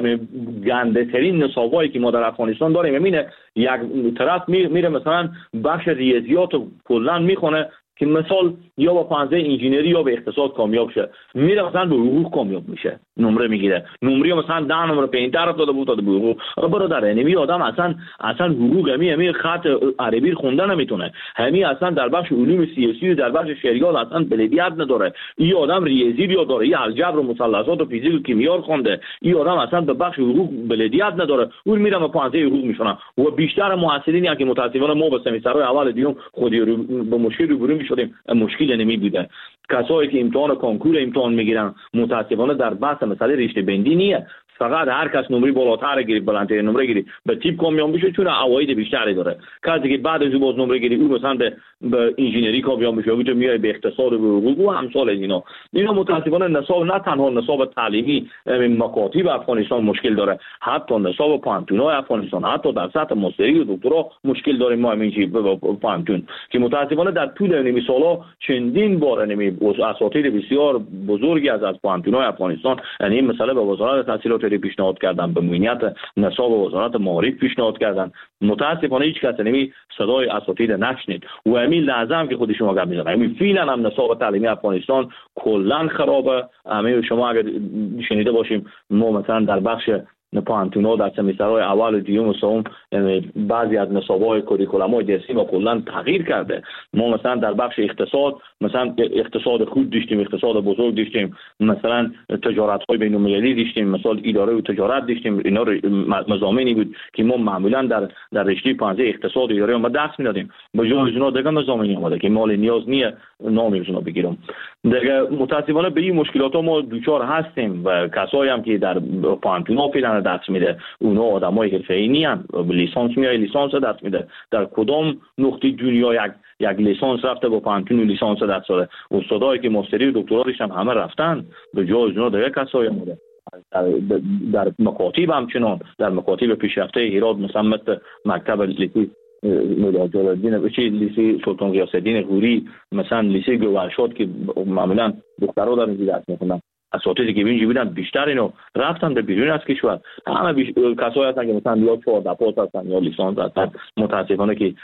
گنده ترین نصابایی که ما در افغانستان داریم همینه، یک طرف میره مثلا بخش ریاضیات کلا میخونه که مثال یا با پانزه انجینری یا به اقتصاد کامیاب شه، میره مثلا به حقوق کامیاب میشه، نمره میگیره، نمره مثلا ده نمره پنج طرف داده بود داده به حقوق. برادر اینمی آدم اصلا اصلا حقوق همی همی خط عربی خوندن نمیتونه، همی اصلا در بخش علوم سیاسی در بخش شریعت اصلا بلدیت نداره. این آدم ریاضی بیاد داره، این الجبر و مثلثات و فیزیک و کیمیا خونده، این آدم اصلا به بخش حقوق بلدیت نداره، اون میره به پانزه حقوق میشونه. و بیشتر محصلینی که متاسفانه ما به سمسترهای اول دیوم خودی رو به مشکل روبرو میشدیم، مشکل نمی بوده. کسایی که امتحان کنکور امتحان میگیرن متاسفانه در بحث مسئله رشته بندی نیه، فقط هر کس نمره بالاتر گیری بلندترین نمره گیری به تیپ کامیاب میشه چون عواید بیشتری داره. کسی که بعد از باز نمره گیری او مثلا به, به انجینری کامیاب میشه، او تو میای به اقتصاد و به حقوق و امثال اینا. اینا متاسفانه نصاب نه تنها نصاب تعلیمی مکاتب افغانستان مشکل داره، حتی نصاب پانتونای افغانستان، حتی در سطح ماستری و دکترا مشکل داریم ما همین چی پانتون که متاسفانه در طول نمی سالا چندین بار نمی اساتید بسیار بزرگی از از پانتونای افغانستان یعنی این مسئله به وزارت تحصیلات پیشنهاد کردن، به مؤمنیت نصاب وزارت معارف پیشنهاد کردن. متاسفانه هیچ کس نمی صدای اساتید نشنید و همین لازم که خود شما گپ میزنید، همین فعلا هم نصاب تعلیمی افغانستان کلا خرابه. همین شما اگر شنیده باشیم ما مثلا در بخش پانتونا در سمسترهای اول و دوم و سوم بعضی از نصاب‌های کوریکولم‌های درسی ما کلا تغییر کرده. ما مثلا در بخش اقتصاد مثلا اقتصاد خود داشتیم، اقتصاد بزرگ داشتیم، مثلا تجارت‌های بین‌المللی داشتیم، مثلا اداره و تجارت داشتیم. اینا مضامینی بود که ما معمولا در در رشته پانزده اقتصاد و اداره ما درس می‌دادیم. به جای از اونها دیگه مضامینی اومده که مال نیاز نیه نامی از اونها بگیرم. دیگه متأسفانه به این مشکلات ما دوچار هستیم و کسایی هم که در پانتونا فعلا درس میده اونا آدمای حرفه‌ای نیان، لیسانس میای لیسانس درس میده. در کدام نقطه دنیا یک یک لیسانس رفته با پانتون و لیسانس درس داده؟ استادایی که ماستری و دکترا داشتن همه رفتن، به جای اونا دیگه کسایی اومده. در, در مکاتب همچنان در مکاتب پیشرفته هرات مثلا مثل مکتب لیسی مولا جلال‌الدین بچی، لیسی سلطان غیاث الدین غوری، مثلا لیسی گوهرشاد که معمولا دخترها در اینجا درس میخونن، اساتیدی که اینجا بودن بیشتر اینو رفتن به بیرون از کشور. همه بیش... کسایی هستن که مثلا یا چهارده پاس هستن یا لیسانس هستن، متاسفانه که یک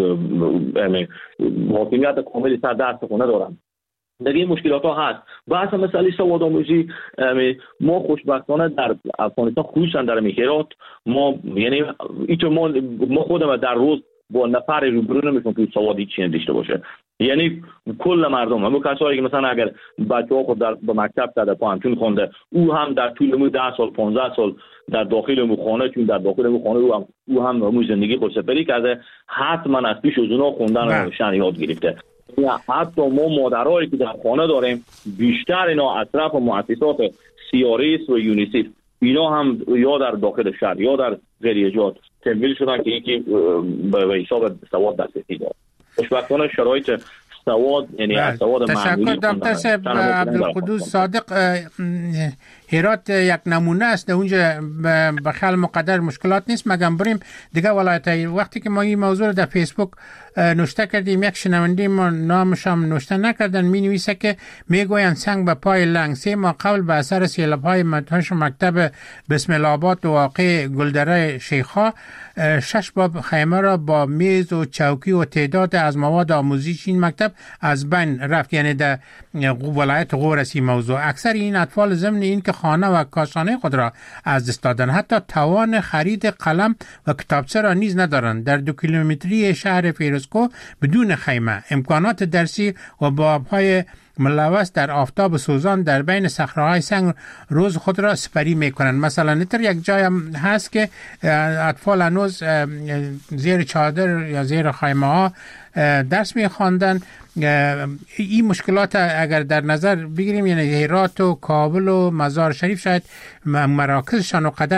حاکمیت کاملی سر درس خونه دارن. دیگه این مشکلات ها هست. بحث مسئله سواد آموزی ما خوشبختانه در افغانستان خصوصا در هرات ما یعنی اینطور ما ما خودمون در روز با نفر روبرو نمیشون که سوادی چی داشته باشه. یعنی کل مردم همون کسایی که مثلا اگر بچه‌ها خود در به مکتب در پانتون خونده، او هم در طول مو ده سال پانزده سال در داخل مو خانه چون در داخل مو خانه او هم او هم مو زندگی خود سپری کرده، حتما از پیش از اونها خوندن شن یاد گرفته. یا حتی ما مادرایی که در خانه داریم بیشتر اینا از طرف مؤسسات سی آر اس و یونیسف اینا هم یا در داخل شهر یا در غریجات تمویل شدن که یکی به حساب سواد دسترسی داره. خوشبختانه شرایط سواد یعنی سواد معمولی. تشکر دکتر صاحب عبدالقدوس صادق. هرات یک نمونه است، اونجا به خیال مقدر مشکلات نیست مگم بریم دیگه ولایت‌های. وقتی که ما این موضوع رو در فیسبوک نوشته کردیم یک شنونده ما نامش هم نوشته نکردن، می نویسه که میگویند سنگ به پای لنگ سه ماه قبل به اثر سیلاب‌های مدهوش مکتب بسم الله آباد و واقع گلدره شیخا شش باب خیمه را با میز و چوکی و تعداد از مواد آموزشی این مکتب از بین رفت. یعنی در ولایت غور است موضوع. اکثر این اطفال ضمن این که خانه و کاشانه خود را از دست دادن، حتی توان خرید قلم و کتابچه را نیز ندارند. در دو کیلومتری شهر فیروزکوه بدون خیمه، امکانات درسی و بابهای ملوث در آفتاب سوزان در بین صخره‌های سنگ روز خود را سپری میکنند. مثلا نتر یک جای هم هست که اطفال هنوز زیر چادر یا زیر خیمه ها درس میخواندن. این مشکلات اگر در نظر بگیریم، یعنی هرات و کابل و مزار شریف شاید مراکزشان و قدر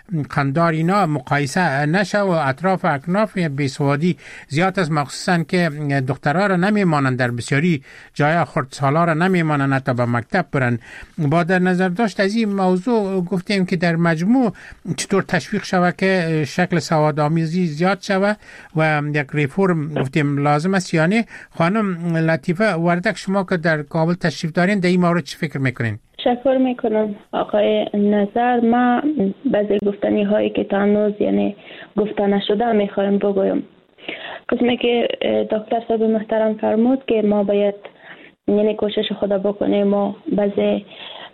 قندار اینا مقایسه نشه و اطراف اکناف بیسوادی زیاد است، مخصوصا که دخترها را نمیمانند، در بسیاری جای خردسالا را نمیمانند حتی به مکتب برن. با در نظر داشت از این موضوع گفتیم که در مجموع چطور تشویق شود که شکل سواد آموزی زیاد شود و یک ریفورم گفتیم لازم است. یعنی خانم لطیفه وردک، شما که در کابل تشریف دارین در این مورد چی فکر میکنین؟ تشکر میکنم آقای نظر. ما بعضی گفتنی هایی که تا هنوز یعنی گفته نشده میخوایم بگویم. قسمی که دکتر صاحب محترم فرمود که ما باید یعنی کوشش خدا بکنیم و بعضی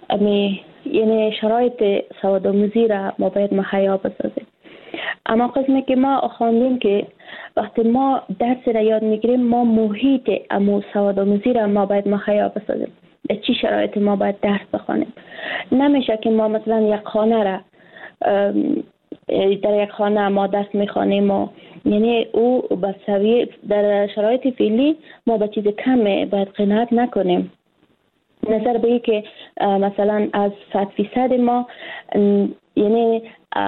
یعنی شرایط سواد آموزی را ما باید مهیا بسازیم. اما قسمی که ما خواندیم که وقتی ما درس را یاد میگیریم ما محیط امو سواد آموزی را ما باید مهیا بسازیم. در چی شرایط ما باید درس بخوانیم. نمیشه که ما مثلا یک خانه را در یک خانه ما درس میخوانیم و یعنی او به سویه در شرایط فعلی ما به چیز کم باید قناعت نکنیم. نظر به که مثلا از صد فیصد ما یعنی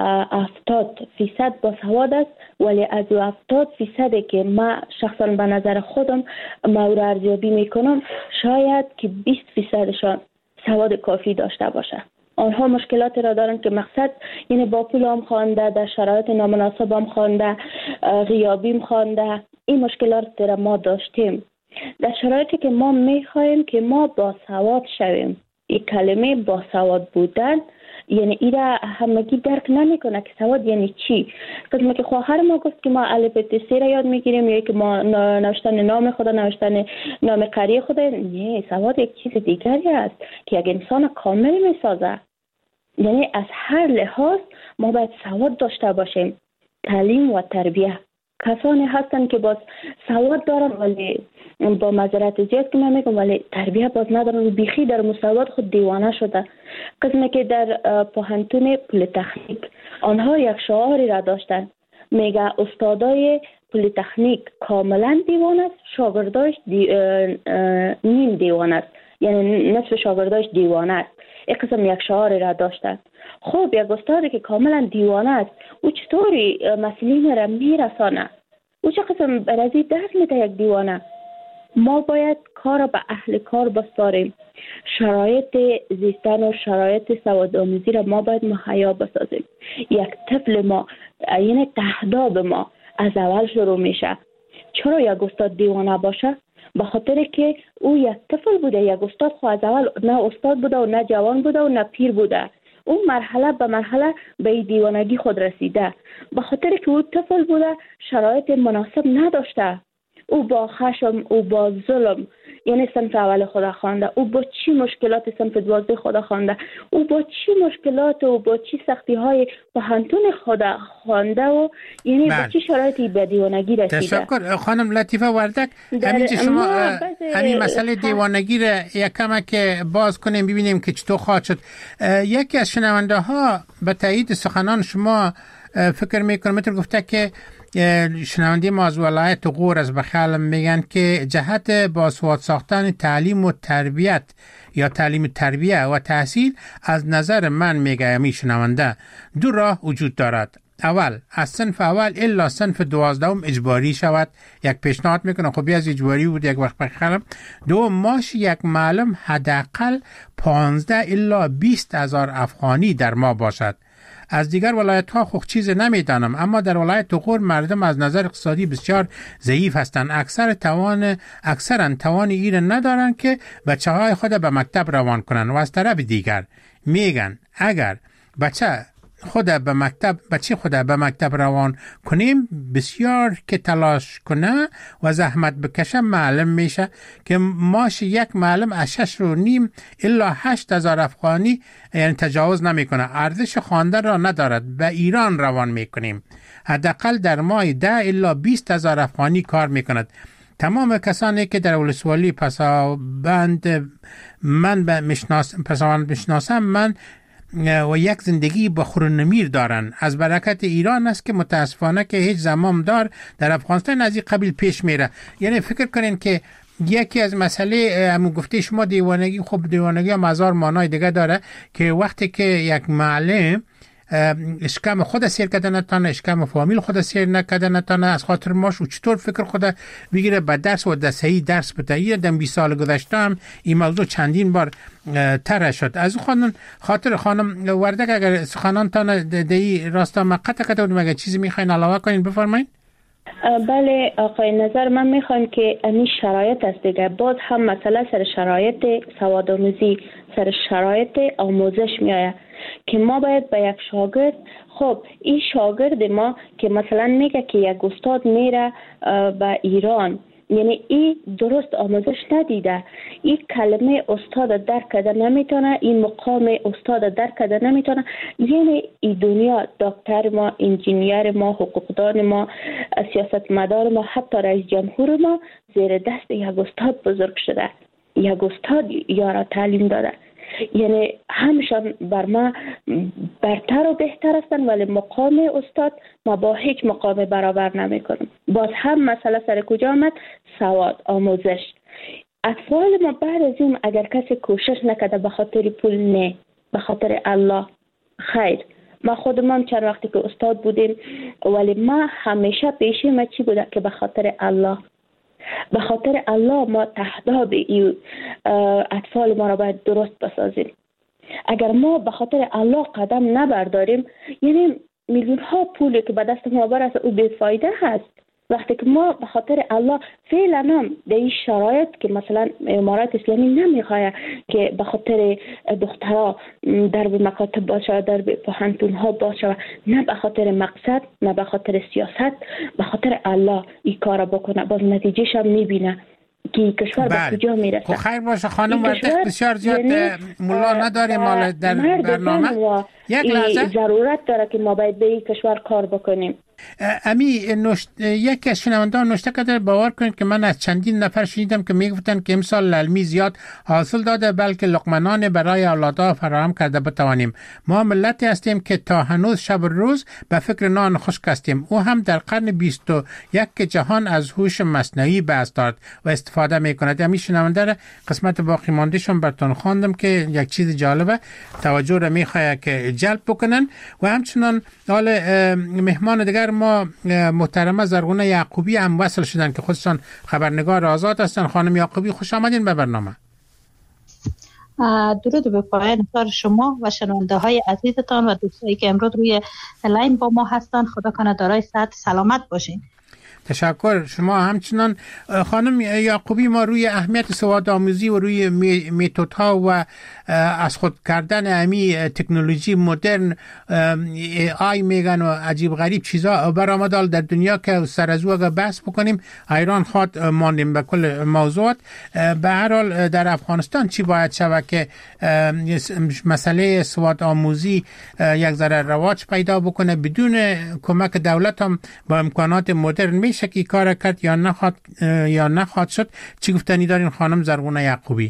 هفتاد فیصد با سواد است، ولی از هفتاد فیصد که ما شخصا به نظر خودم ما را ارزیابی میکنم شاید که بیست فیصدشان سواد کافی داشته باشه. آنها مشکلات را دارن که مقصد یعنی با پول هم خوانده، در شرایط نامناسب هم خوانده، غیابی هم خوانده. این مشکلات را ما داشتیم. در شرایطی که ما میخوایم که ما با سواد شویم، این کلمه با سواد بودن یعنی ایرا همگی درک نمیکنه که سواد یعنی چی. قسمه که خواهر ما گفت که ما الف ب ت را یاد میگیریم یا که ما نوشتن نام خدا، نوشتن نام قری خدا. نه، سواد یک چیز دیگری است که یک انسان کامل میسازه. یعنی از هر لحاظ ما باید سواد داشته باشیم. تعلیم و تربیه کسانی هستن که باز سواد دارن ولی با معذرت زیاد که من میگم ولی تربیه باز ندارن و بیخی در مساوات خود دیوانه شده. قسمی که در پوهنتون پلی‌تکنیک آنها یک شعاری را داشتن، میگه استادای پلی‌تکنیک کاملا دیوانه است، شاگرداش دی... نیم دیوانه است، یعنی نصف شاگرداش دیوانه است. یک قسم یک شعاری را داشتن. خب یک استادی که کاملا دیوانه است او چطوری مسئولین را میرسانه؟ او چه قسم برازی درس میده یک دیوانه؟ ما باید کار به اهل کار بسپاریم. شرایط زیستن و شرایط سواد آموزی را ما باید مهیا بسازیم. یک طفل ما یعنی تهداب ما از اول شروع میشه. چرا یک استاد دیوانه باشه؟ به خاطر که او یک طفل بوده. یک استاد خو از اول نه استاد بوده و نه جوان بوده و نه پیر بوده. او مرحله به مرحله به دیوانگی خود رسیده. به خاطر که او طفل بوده شرایط مناسب نداشته. او با خشم، او با ظلم یعنی صنف اول خدا خوانده، او با چی مشکلات صنف دوازده خدا خوانده، او با چی مشکلات و با چی سختی های پوهنتون خدا خوانده و یعنی با چی شرایطی به دیوانگی رسیده. تشکر خانم لطیفه وردک. همینجا شما همین مسئله دیوانگی را یکم که باز کنیم ببینیم که چطور خواهد شد. یکی از شنونده ها به تایید سخنان شما فکر میکنم مثل گفته که شنونده ما از ولایت غور از بخیالم میگن که جهت باسواد ساختن تعلیم و تربیت یا تعلیم تربیه و تحصیل از نظر من میگه می شنونده دو راه وجود دارد. اول از صنف اول الا صنف دوازدهم اجباری شود. یک پیشنهاد میکنم خب از اجباری بود یک وقت بخیالم. دو ماش یک معلم حداقل پانزده الا بیست هزار افغانی در ما باشد. از دیگر ولایت ها خوب چیز نمیدانم، اما در ولایت غور مردم از نظر اقتصادی بسیار ضعیف هستند. اکثر توان اکثرا توان ایره ندارند که بچه های خود به مکتب روان کنند. و از طرف دیگر میگن اگر بچه خود به مکتب بچه خود به مکتب روان کنیم بسیار که تلاش کنه و زحمت بکشه معلم میشه که ماش یک معلم از شش و نیم الا هشت هزار افغانی یعنی تجاوز نمیکنه. ارزش خوانده را ندارد. به ایران روان میکنیم. حداقل در ماه ده الا بیست هزار افغانی کار میکند. تمام کسانی که در ولسوالی پسابند من به مشناس پسابند میشناسم من و یک زندگی با خورنمیر دارن. از برکت ایران است که متاسفانه که هیچ زمامدار در افغانستان از این قبیل پیش میره. یعنی فکر کنین که یکی از مسئله همون گفته شما دیوانگی، خب دیوانگی هم هزار معنای دیگه داره که وقتی که یک معلم اشکم خود سیر کردن نتانه، اشکم فامیل خود سیر نکردن نتانه، از خاطر ماش و چطور فکر خود بگیره به درس و دستهی درس بتایید. دم بیست سال گذشته هم این موضوع چندین بار تر شد. از خانم خاطر خانم وردک اگر سخنان تانه دی راستا مقطع کده بودیم، اگر چیزی میخواین علاوه کنین بفرمایید. بله آقای نظر، من میخوام که این شرایط است دیگه، باز هم مسئله سر شرایط سوادآموزی، سر شرایط آموزش میآید که ما باید به یک شاگرد، خب این شاگرد ما که مثلا میگه که یک استاد میره به ایران، یعنی این درست آموزش ندیده، این کلمه استاد درک کرده نمیتونه، این مقام استاد درک کرده نمیتونه. یعنی این دنیا دکتر ما، انجینیر ما، حقوقدان ما، سیاستمدار ما، حتی رئیس جمهور ما زیر دست یک استاد بزرگ شده، یک استاد یارا تعلیم داده. یعنی همشان بر ما برتر و بهتر هستن، ولی مقام استاد ما با هیچ مقام برابر نمی کنم. باز هم مسئله سر کجا آمد؟ سواد، آموزش. اطفال ما بعد از این اگر کسی کوشش نکده به خاطر پول، نه، به خاطر الله، خیر. ما خودمان چند وقتی که استاد بودیم، ولی ما همیشه پیشی ما چی بوده که به خاطر الله، به خاطر الله ما تهداب این اطفال ما را باید درست بسازیم. اگر ما به خاطر الله قدم نبرداریم، یعنی میلیون ها پولی که به دست ما برسه او بی‌فایده هست. وقتی که ما به خاطر الله فعلا هم در این شرایط که مثلا امارات اسلامی نمیخواه که به خاطر دخترها در مکاتب باشه، در پوهنتون ها باشه، نه به خاطر مقصد، نه به خاطر سیاست، به خاطر الله این کار بکنه، باز نتیجهش هم میبینه که کشور به کجا میرسه. خب خیر باشه خانم وردک، بسیار زیاد ملا نداریم مال در برنامه. یک لحظه ضرورت داره که ما باید به این کشور کار بکنیم. امی نشت... یک از شنوندگان نوشته کرده باور کنید که من از چندین نفر شنیدم که میگفتن که امسال علمی زیاد حاصل داده، بلکه لقمنان برای اولادها فراهم کرده بتوانیم. ما ملتی هستیم که تا هنوز شب و روز به فکر نان خشک هستیم. او هم در قرن بیست و یک که جهان از هوش مصنوعی بحث دارد و استفاده میکند. امی شنونده قسمت باقی ماندهشون براتون خواندم که یک چیز جالبه توجه را میخواد که جلب بکنن. و همچنان حال مهمان دیگر ما محترمه زرغونه یعقوبی هم وصل شدن که خودشان خبرنگار آزاد هستن. خانم یعقوبی خوش آمدین به برنامه. درود به پایان کار شما و شنونده های عزیزتان و دوستایی که امروز روی لاین با ما هستن. خدا کنه دارای صحت سلامت باشین. تشکر. شما همچنان خانم یعقوبی، ما روی اهمیت سواد آموزی و روی متدها و از خود کردن امی تکنولوژی مدرن، ای آی میگن و عجیب غریب چیزا برآمد در دنیا که سر از او اگر بحث بکنیم ایران خواد ماندیم به کل موضوعات. به هر حال در افغانستان چی باید شود که مسئله سواد آموزی یک ذره رواج پیدا بکنه بدون کمک دولت هم با امکانات مدرن میشه که کار کرد یا نخواد یا نخواد شد؟ چی گفتنی دارین خانم زرغونه یعقوبی؟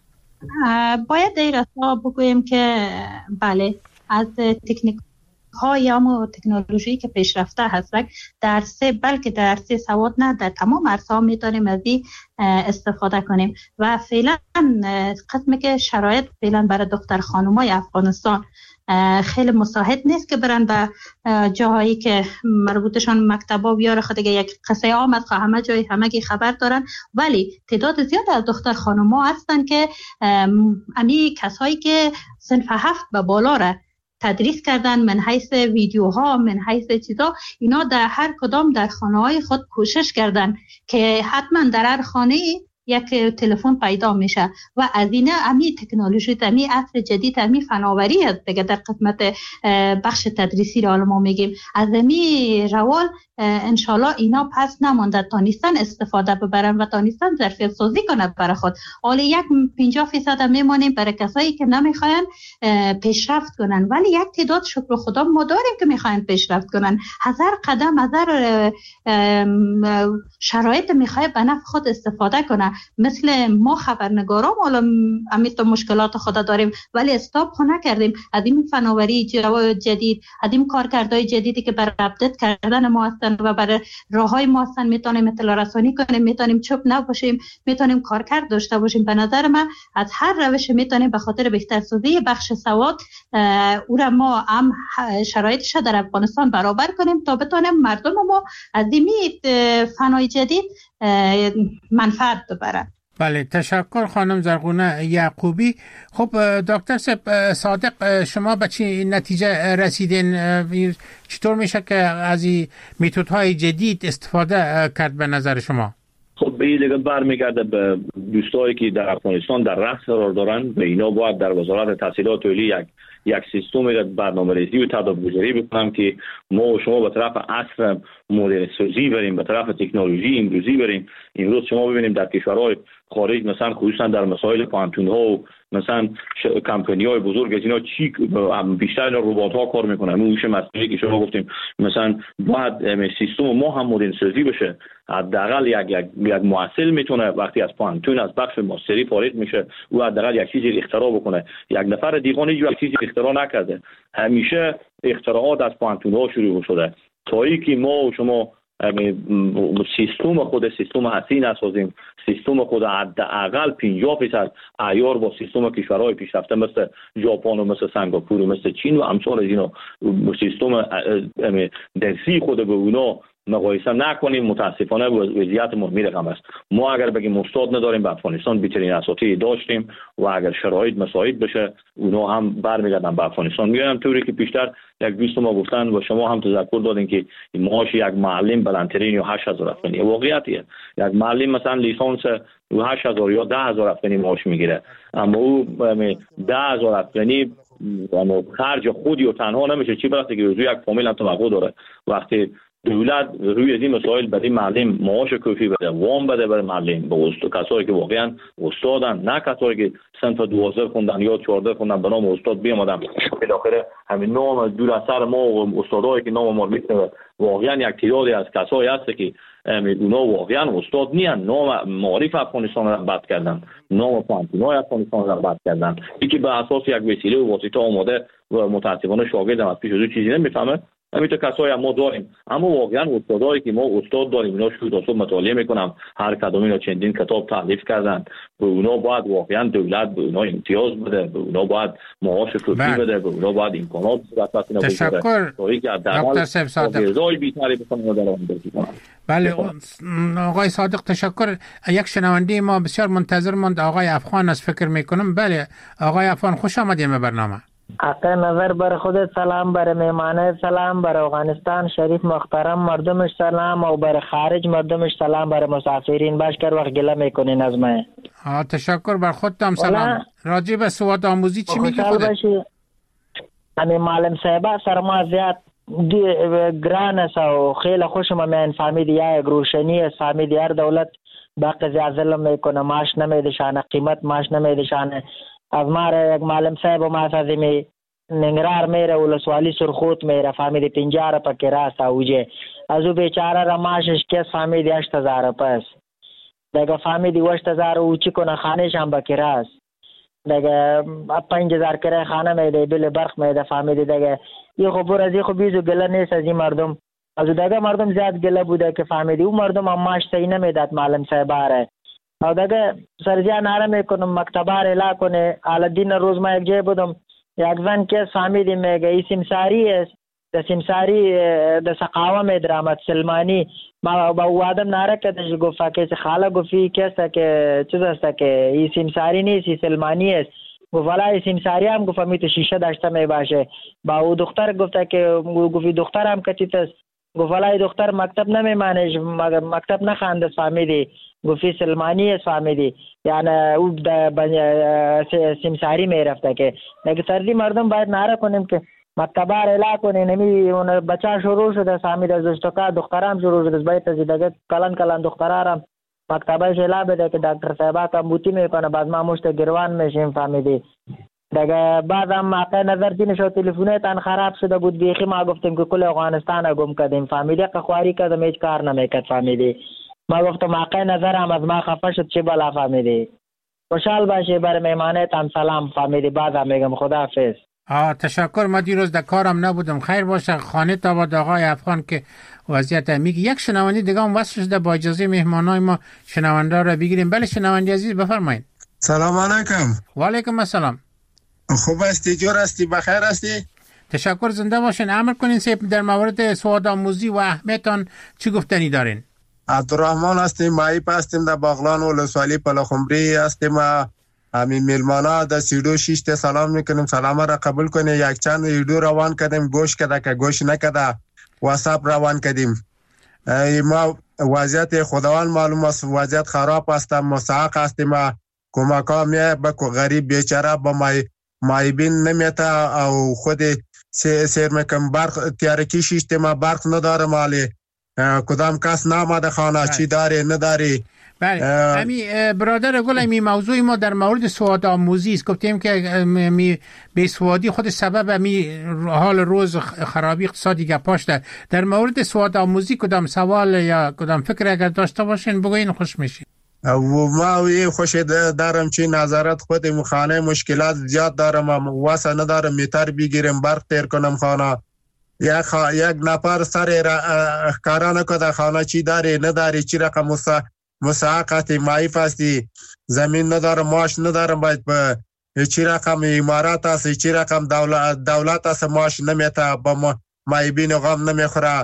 باید در راستا بگوییم که بله، از تکنیک های یا تکنولوژی که پیشرفته هست در سه بلکه در سه سواد نه در تمام عرصه‌ها میتونیم از این استفاده کنیم. و فعلا قسمی که شرایط فعلا برای دختر خانمای افغانستان خیلی مساعد نیست که برن به جاهایی که مربوطشان مکتبا بیاره. خود دیگه یک قصه آمد که همه جای همگی خبر دارن، ولی تعداد زیاد از دختر خانم‌ها هستن که امی کسایی که صنف هفت به بالا را تدریس کردن من حیث ویدیوها، من حیث چیزا، اینا در هر کدام در خانه‌های خود کوشش کردن که حتما در هر خانه یک تلفن پیدا میشه و از اینه امی تکنولوژی، امی عصر جدید، امی فناوری هست دیگه در قسمت بخش تدریسی را ما میگیم. از امی روال انشالله اینا پس نمانده، تانیستن استفاده ببرن و تانیستن ظرفیت سازی کنند برای خود. حالا یک پنجاه فیصد میمانیم برای کسایی که نمیخواین پیشرفت کنن، ولی یک تعداد شکر خدا ما داریم که میخواین پیشرفت کنن. هزار قدم، هزار شرایط میخواد به نفع خود استفاده کنه. مثل ما خبرنگاران حالا امیت مشکلات خدا داریم، ولی استاپ خو نکردیم. از این فناوری جدید، از این کارکردهای جدیدی که برای اپدیت کردن ما هست هستند و برای راههای ما هستند، میتونیم اطلاع رسانی کنیم، میتونیم چوب نباشیم، میتونیم کارکرد داشته باشیم. به نظر من از هر روش میتونیم به خاطر بهترسازی بخش سواد او را ما هم شرایطش در افغانستان برابر کنیم تا بتونیم مردم ما از این فنای جدید منفعت ببرند. بله، تشکر خانم زرغونه یعقوبی. خب دکتر صادق، شما به چی نتیجه رسیدین؟ چطور میشه که از این متدهای جدید استفاده کرد به نظر شما؟ خب به این دیگه برمیگرده به دوستایی که در افغانستان در رأس قرار دارن. به اینا باید در وزارت تحصیلات عالی یک یک سیستم برنامه‌ریزی و تدابیرگذاری بکنم که ما و شما به طرف عصر مدرن سازی بریم، به طرف تکنولوژی امروزی بریم. امروز شما ببینیم در کشورهای خارج مثلا خصوصا در مسائل پانتون ها و مثلا کمپانی های بزرگ از اینا چی بیشتر اینا ربات ها کار میکنن. موش مسئله که شما گفتیم مثلا باید سیستم ما هم مدرن سازی بشه. حداقل یک یک یک محصل میتونه وقتی از پانتون از بخش ماستری فارغ میشه او حداقل یک چیزی اختراع بکنه. یک نفر دیگه یک چیزی اختراع نکرده. همیشه اختراعات از پانتون ها شروع شده. تا ای که ما و شما سیستم خود سیستم حسین نسازیم، سیستم خود حداقل پنجاه درصد عیار با سیستم کشورهای پیشرفته مثل ژاپن و مثل سنگاپور و مثل چین و امثال از اینا سیستم درسی خود به اونا مقایسه نکنیم، متاسفانه وضعیت ما میرقم است. ما اگر بگیم استاد نداریم، به افغانستان بهترین اساتید داشتیم و اگر شرایط مساعد بشه اونا هم برمیگردن به افغانستان. میگم طوری که پیشتر یک دوست ما گفتن و شما هم تذکر دادین که معاش یک معلم بلندترین یا هشت هزار افغانی. واقعیتیه یک معلم مثلا لیسانس هشت هزار یا ده هزار افغانی معاش میگیره، اما او ده هزار افغانی اما خرج خودی و تنها نمیشه، چی برسه که روزی یک فامیل هم توقع داره. وقتی دولت روی از این مسائل برای معلم معاش کافی بده، وام بده برای معلم، به استاد کسایی که واقعا استادن، نه کسایی که صنف دوازده خوندن یا چهارده خوندن به نام استاد بیامدن بالاخره همین نام دور از سر ما و استادایی که نام ما میشنوه. واقعا یک تعدادی از کسایی هست که اونا واقعا استاد نیان، نام معارف افغانستان را بد کردن، نام پانتونای افغانستان را بد کردن. یکی به اساس یک وسیله و واسطه آماده و متاسفانه شاگرد هم از پیش از چیزی نمیفهمه. همینطور کسایی هم ما داریم، اما واقعا استادایی که ما استاد داریم اینا شروع تا صبح مطالعه میکنم، هر کدوم اینا چندین کتاب تالیف کردن. به اونا باید واقعا دولت به اونا امتیاز بده، به اونا باید معاش کافی بده، به اونا باید امکانات صورت اینا بده. تشکر دکتر صادق. بله آقای صادق تشکر. یک شنونده ما بسیار منتظر ماند، آقای افغان از فکر میکنم. بله آقای افغان خوش آمدید به برنامه. حق نظر بر خودت سلام، بر میمانه سلام، بر افغانستان شریف محترم مردمش سلام و بر خارج مردمش سلام، بر مسافرین باش کر وقت گله میکنین از من. تشکر، بر خودتم سلام. راجع به سواد آموزی چی میگی خودت؟ امی معلم صاحبه سر ما زیاد گران است و خیلی خوشم من فهمیدی یک روشنی است، فهمیدی هر دولت باقی زیاد ظلم میکنه، ماش نمیدشانه، قیمت ماش نمیدشانه. از ما یک معلم صاحب ما از می ننگرار میره ولسوالی سرخوت میره، فهمیدی پنجاه را پکی راست اوجه از او بیچاره را ماشش کس فهمیدی هشت هزار پس دیگه فهمیدی هشت هزار اوچی کنه خانهش هم بکی راست دیگه پنج هزار کرای خانه میده بل برق میده. فهمیدی دیگه یه خبر از یه خب بیزو گله نیست از این مردم، از دیگه مردم زیاد گله بوده که فهمیدی او مردم هم ماش صحیح نمیداد معلم صاحب آره او دیگه سرزیان آره میکنم مکتبه را اعلا کنه. حالا دین روز ما یک جای بودم یک زن که فهمیدی میگه ای سمساری است، د سمساری د سقاوه می درآمد سلمانی ما با او آدم ناره کدش گفت که خاله گفتی کسا که چیز است که ای سمساری نیست ای سلمانی است. گفت والا ای سمساری هم گفت می تو شیشه داشته می باشه. با او دختر گفت که گفتی دختر هم کچیت است. گفت والا ای دختر مکتب نمی مانش مکتب نخواند فهمیدی گفتی سلمانی است فهمیدی یعنی او سمساری می رفته که نگه سردی مردم باید ناره کنیم که مکتبه را اعلا کنه. نمی اون بچه شروع شده فهمید از اشتکا دخترام شروع شده باید از دیگه کلان کلان دخترارم مکتبهش اعلا بده که دکتر صاحبه کمبوتی میکنه بعد ما مشت گروان میشیم فهمیدی دیگه. بعد هم واقع نظر دینشو تلفونه تان خراب شده بود بیخی ما گفتیم که کل افغانستان گم کردیم فهمیدی که خواری کردم هیچ کار نمیکرد فهمیدی. ما گفتم واقع نظر هم از ما خفه شد چه بالا فهمیدی. خوشحال باشی بر میمانه تان سلام فهمیدی. بعد هم میگم خداحافظ. آه تشکر. ما دیروز در کارم نبودم. خیر باشه. خانه تا با آقای افغان که وضعیت میگه. یک شنونده دیگه هم وصل شده، با اجازه مهمانای ما شنونده را بگیریم. بله شنونده عزیز بفرمایید. سلام علیکم. و علیکم السلام. خوب هستی؟ جور هستی؟ بخیر هستی؟ تشکر. زنده باشین. امر کنین سیب در مورد سواد آموزی و اهمیتان چی گفتنی دارین؟ عبدالرحمن هستیم، مایپ هستیم در باغلان ولسوالی پلخمری هستیم. همین میلمانا در سیدو شیشت سلام میکنیم، سلام را قبول کنیم. یک چند ویدیو روان کردیم، گوش کده که گوش نکده واتساپ روان کردیم. ما وضعیت خداوند معلوم است، وضعیت خراب است، مساق هستیم. کمک ها میه به غریب بیچاره با مای مایبین نمیتا او خود سیر میکن. برق تیارکی شیشت ما برق نداره، مالی کدام کس نامده خانه چی داری نداری. بله امی برادر گل، امی موضوع ما در مورد سواد آموزی است. گفتیم که می بیسوادی خود سبب امی حال روز خرابی اقتصادی گپاش ده. در مورد سواد آموزی کدام سوال یا کدام فکر اگر داشته باشین بگوین، خوش میشین. و ما وی خوش دارم چی نظارت خود مخانه مشکلات زیاد دارم، واسه ندارم میتر بگیرم برق تیر کنم خانه. یک خا... یک نفر سر را کارانه که در خانه چی داری نداری، چی رقم مسا... مساقاتی مایف هستی، زمین ندارم، ماش ندارم، باید با چی رقم امارات هستی، چی رقم دولت, دولت هست ماش نمیتا با ما... مایبین غم نمیخوره،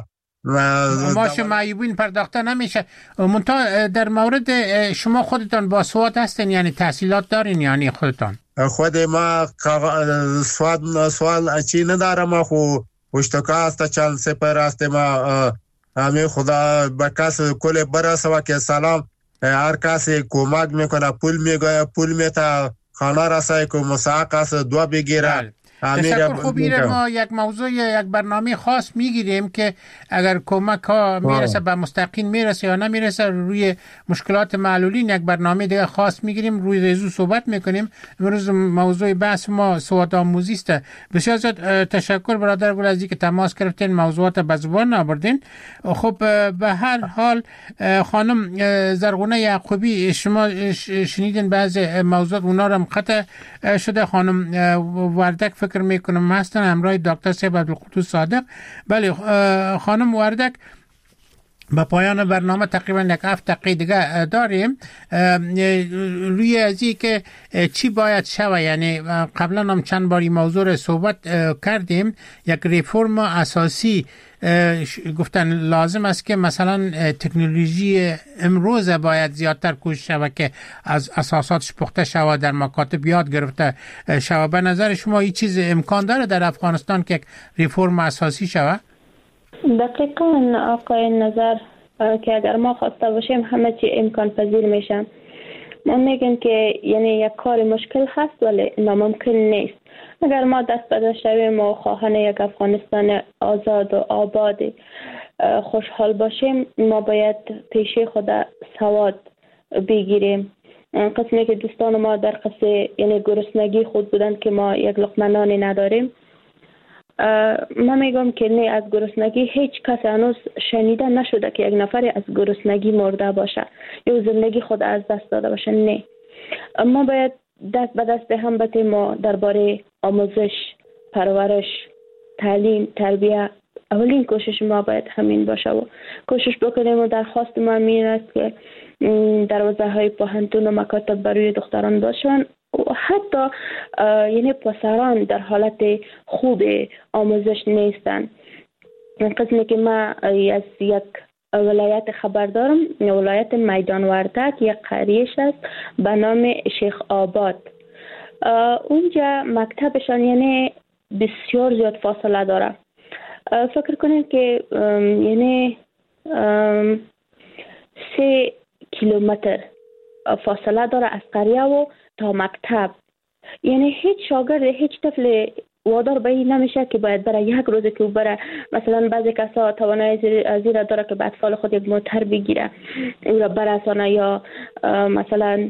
ماش معیوبین پرداخته نمیشه. منتها در مورد شما خودتان با سواد هستین، یعنی تحصیلات دارین یعنی خودتان؟ خود ما سواد سوال چی ندارم، خو اشتکا هسته چند سپر هسته. ما همین خدا به کس کل برسوه که سلام هر کسی کمک میکنه، پول میگه پول میتا خانه رسای که مساق هست دو بگیره. تشکر. خوب میره. ما یک موضوع یک برنامه خاص میگیریم که اگر کمک ها میرسه به مستقیم میرسه یا نمیرسه، روی مشکلات معلولین یک برنامه دیگه خاص میگیریم، روی ریزو صحبت میکنیم. امروز موضوع بحث ما سواد آموزی است. بسیار زیاد تشکر برادر گل از اینکه تماس گرفتین، موضوعات به زبان آوردین. خب به هر حال خانم زرغونه یعقوبی، شما شنیدین بعض موضوعات اونا رو قطع شده. خانم وردک فکر میکنم هستن همراه دکتر صاحب عبدالقدوس صادق. بله خانم وردک، با پایان برنامه تقریبا یک هفت دقیقه دیگه داریم. روی ازی که چی باید شوه، یعنی قبلا هم چند باری موضوع رو صحبت کردیم، یک ریفورم اساسی گفتن لازم است که مثلا تکنولوژی امروز باید زیادتر کوشش شود که از اساساتش پخته شود، در مکاتب یاد گرفته شود. به نظر شما این چیز امکان داره در افغانستان که ریفورم اساسی شود؟ دقیقاً آقای نظر که اگر ما خواسته باشیم همه چی امکان پذیر میشن. ما میگن که یعنی یک کار مشکل هست ولی ناممکن نیست. اگر ما دست به دست شویم و خواهان یک افغانستان آزاد و آباد خوشحال باشیم، ما باید پیش خود سواد بگیریم. قسمی که دوستان ما در قصه یعنی گرسنگی خود بودن که ما یک لقمه نانی نداریم، من میگم که نه، از گرسنگی هیچ کس هنوز شنیده نشده که یک نفر از گرسنگی مرده باشه یا زندگی خود از دست داده باشه. نه، ما باید دست به دست هم بتیم و درباره آموزش، پرورش، تعلیم، تربیه اولین کوشش ما باید همین باشه و کوشش بکنیم. و درخواست ما این است که دروازه های پوهنتون و مکاتب برای دختران باشن و حتی یعنی پسران در حالت خوب آموزش نیستن. قسمی که ما از یک ولایت خبر دارم، ولایت میدان وردک، یک قریه‌اش است به نام شیخ آباد. اونجا مکتبشان یعنی بسیار زیاد فاصله داره. فکر کنید که یعنی سه کیلومتر فاصله داره از قریه و تا مکتب. یعنی هیچ شاگرد، هیچ طفل وادار به این نمیشه که باید برای یک روز که بره. مثلا بعضی کسا توانایی از این داره که به اطفال خود یک موتر بگیره او را برسانه، یا مثلا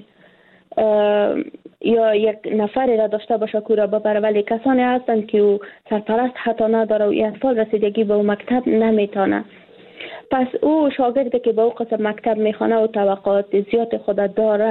یا یک نفری را داشته باشه که را ببره، ولی کسانی هستن که او سرپرست حتی نداره و این اطفال رسیدگی به او مکتب نمیتونه. پس او شاگردی که به او قسم مکتب میخونه و توقعات زیاد خود داره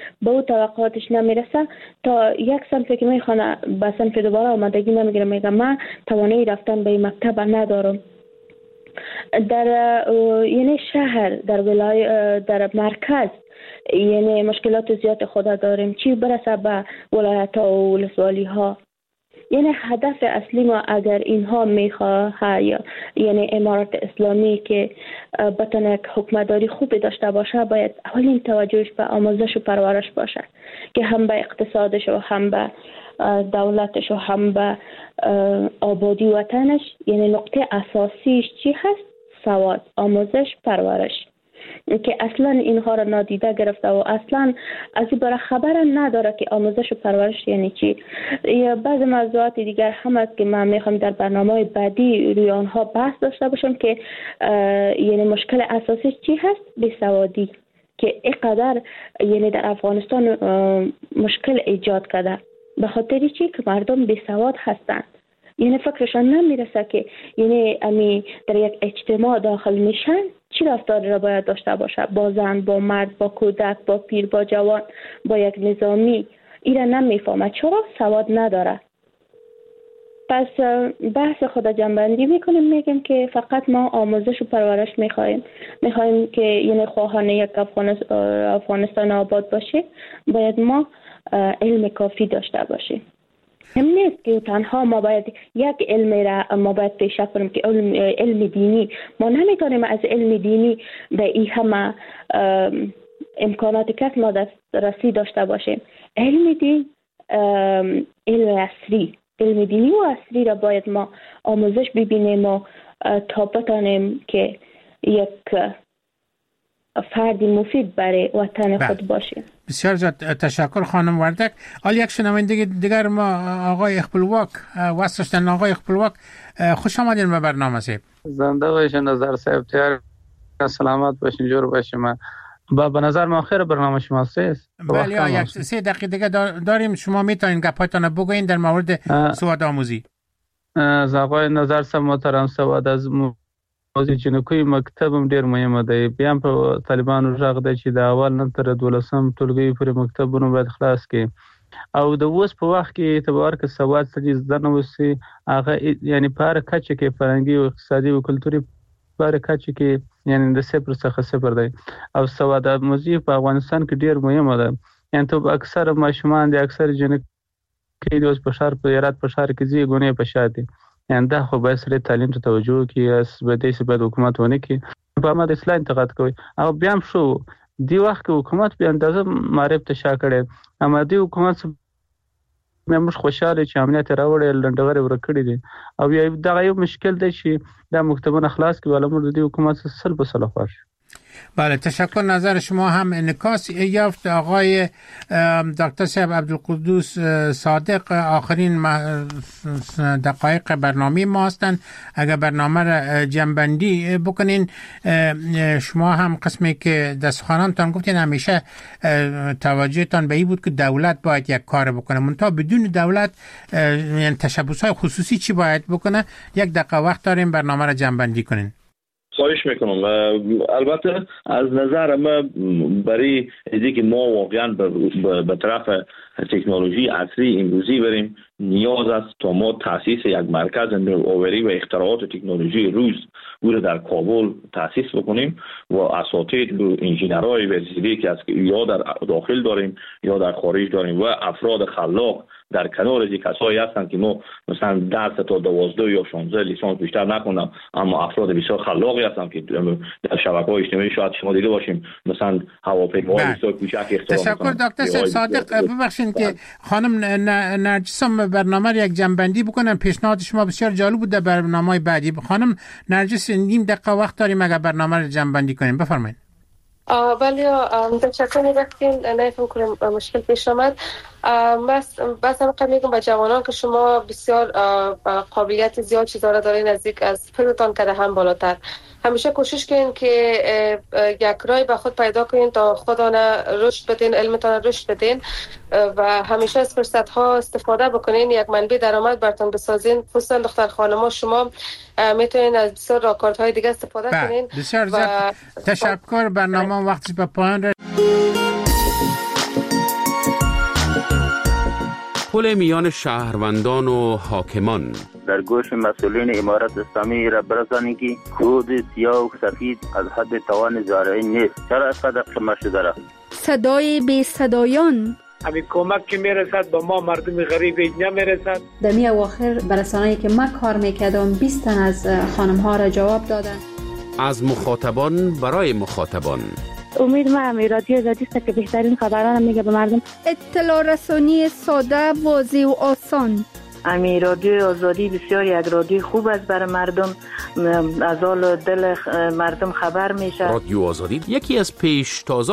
به او توقعاتش نمیرسه تا یک صنفی که میخوانه به صنف دوباره آمادگی نمیگیره، میگه من توانایی رفتن به این مکتب ندارم. در یعنی شهر در ولای در مرکز یعنی مشکلات زیاد خود داریم، چی برسه به ولایت ها و ولسوالی ها. یعنی هدف اصلی ما اگر اینها میخواه یعنی امارت اسلامی که بتونه حکمداری خوبی داشته باشه، باید اولین توجهش به آموزش و پرورش باشه که هم به اقتصادش و هم به دولتش و هم به آبادی وطنش. یعنی نقطه اساسیش چی هست؟ سواد، آموزش، پرورش، که اصلا اینها را نادیده گرفته و اصلا از این برای خبر نداره که آموزش و پرورش یعنی چی. یا بعض موضوعات دیگر هم است که من میخوام در برنامه بعدی روی آنها بحث داشته باشم که یعنی مشکل اساسی چی هست؟ بیسوادی، که اینقدر یعنی در افغانستان مشکل ایجاد کرده به خاطر چی که مردم بیسواد هستند. یعنی فکرشان نمیرسه که یعنی امی در یک اجتماع داخل میشن چی رفتاری را باید داشته باشه با زن، با مرد، با کودک، با پیر، با جوان، با یک نظامی. ایره نمیفهمه چرا سواد نداره. پس بحث خود جنبندی میکنیم، میگیم که فقط ما آموزش و پرورش میخوایم میخوایم که یعنی خواهان یک افغانستان آباد باشه، باید ما علم کافی داشته باشیم. هم نیست که تنها ما باید یک علم را ما باید پیشه کنیم که علم, علم دینی. ما نمیتونیم از علم دینی به این همه امکانات کس ما دسترسی داشته باشیم. علم دین علم عصری، علم دینی و عصری را باید ما آموزش ببینیم و تا بتانیم که یک فردی مفید برای وطن خود باشه. بسیار زیاد تشکر خانم وردک. حالا یک شنونده دیگر ما آقای خپلواک واسطن. آقای خپلواک خوش آمدین به برنامه سیب. زنده باشین نظر صاحب، تیار سلامت باشین، جور باشین. من با به نظر ما آخر برنامه شما سیست. بله یک سه دقیقه دیگه داریم، شما میتونین گپاتون بگوین در مورد سواد آموزی. از آقای نظر صاحب محترم، سواد از موضوع جنکوی مکتبم ډیر مهمه ده. بیا په طالبانو راغ ده چې د اول نه تر دولسم ټولګي پورې مکتبونه باید خلاص کړي، او د اوس په وخت کې اعتبار کې سواد سړي زده نه وسي، هغه یعنی په هر کچه کې فرهنګي او اقتصادي او کلتوري په هر کچه کې یعنی د صفر څخه صفر دی. او سواد آموزي په افغانستان کې ډیر مهمه ده. یعنی ته اکثر ماشومان دي، اکثر جنکې د اوس په ښار په هرات په ښار کې ځي ګونې په شا دي. یعنی دا خو باید سره تعلیم ته توجه کړي، اس به دې څه باید حکومت ونه کړي. په ما د اصلاح انتقاد کوي او بیا هم شو دی وخت کې حکومت به اندازه معرف ته شا کړي، اما دی حکومت موږ خوشاله چې امنیت راوړي لنډغري ورکړي دي، او یو دغه یو مشکل دی چې دا مکتبونه خلاص کړي، ولی موږ د حکومت سره په صلاح خوښ. بله تشکر. نظر شما هم انعکاس یافت. آقای دکتر صاحب عبدالقدوس صادق آخرین دقایق برنامه ما هستند. اگر برنامه را جنبندی بکنین، شما هم قسمی که در سخنانتان گفتین همیشه توجهتان به این بود که دولت باید یک کار بکنه، منتها بدون دولت یعنی تشبس‌های خصوصی چی باید بکنه؟ یک دقیقه وقت داریم برنامه را جنبندی کنین. خواهش میکنم. البته از نظر ما برای اینکه که ما واقعا به طرف تکنولوژی عصری امروزی بریم، نیاز است تا ما تاسیس یک مرکز نوآوری و اختراعات تکنولوژی روز او را در کابل تاسیس بکنیم و اساتید و انجینرهای ورزیدی که از یا در داخل داریم یا در خارج داریم و افراد خلاق در کنار از کسایی هستند که ما مثلا درس تا دوازده یا شانزده لیسانس بیشتر نخوندم، اما افراد بسیار خلاقی هستند که در شبکه‌های اجتماعی شاید شما دیده باشیم، مثلا هواپیماهای بسیار کوچک اختراع. تشکر دکتر صادق. ببخشید که خانم نرجس هم برنامه یک جنبندی بکنن. پیشنهاد شما بسیار جالب بود در برنامه بعدی. خانم نرجس نیم دقیقه وقت داریم اگر برنامه رو جنبندی کنیم، بفرمایید. ولی تشکر می‌کنم. نفهم کنم مشکل پیش آمد. بس بس هم میگم به جوانان که شما بسیار قابلیت زیاد چیزا را دارین، نزدیک از فکرتان کرده هم بالاتر. همیشه کوشش کنین که یک راه به خود پیدا کنین تا خودتان رشد بدین، علمتان رشد بدین و همیشه از فرصت ها استفاده بکنین، یک منبع درآمد براتون بسازین. خصوصا دختر خانم‌ها شما میتونین از بسیار راهکارهای دیگه استفاده کنین. بسیار زیاد تشکر. برنامه وقتش به پایان رسید. پل میان شهروندان و حاکمان. در گوش مسئولین امارت اسلامی را برسانید که کود سیاه و سفید از حد توان زارعی نیست. چرا از قدر قمه شده را؟ صدای بی صدایان. همین کمک که میرسد به ما مردم غریب نمیرسد. در می اواخر برسانه‌ای که ما کار میکردم بیست تن از خانم ها را جواب دادن. از مخاطبان برای مخاطبان. امید ما همی رادیو آزادی است که بهترین خبران میگه به مردم. اطلاع رسانی ساده، واضح و آسان. امی رادیو آزادی بسیار یک رادیو خوب است برای مردم، از حال دل مردم خبر میشه. رادیو آزادی یکی از پیش تازه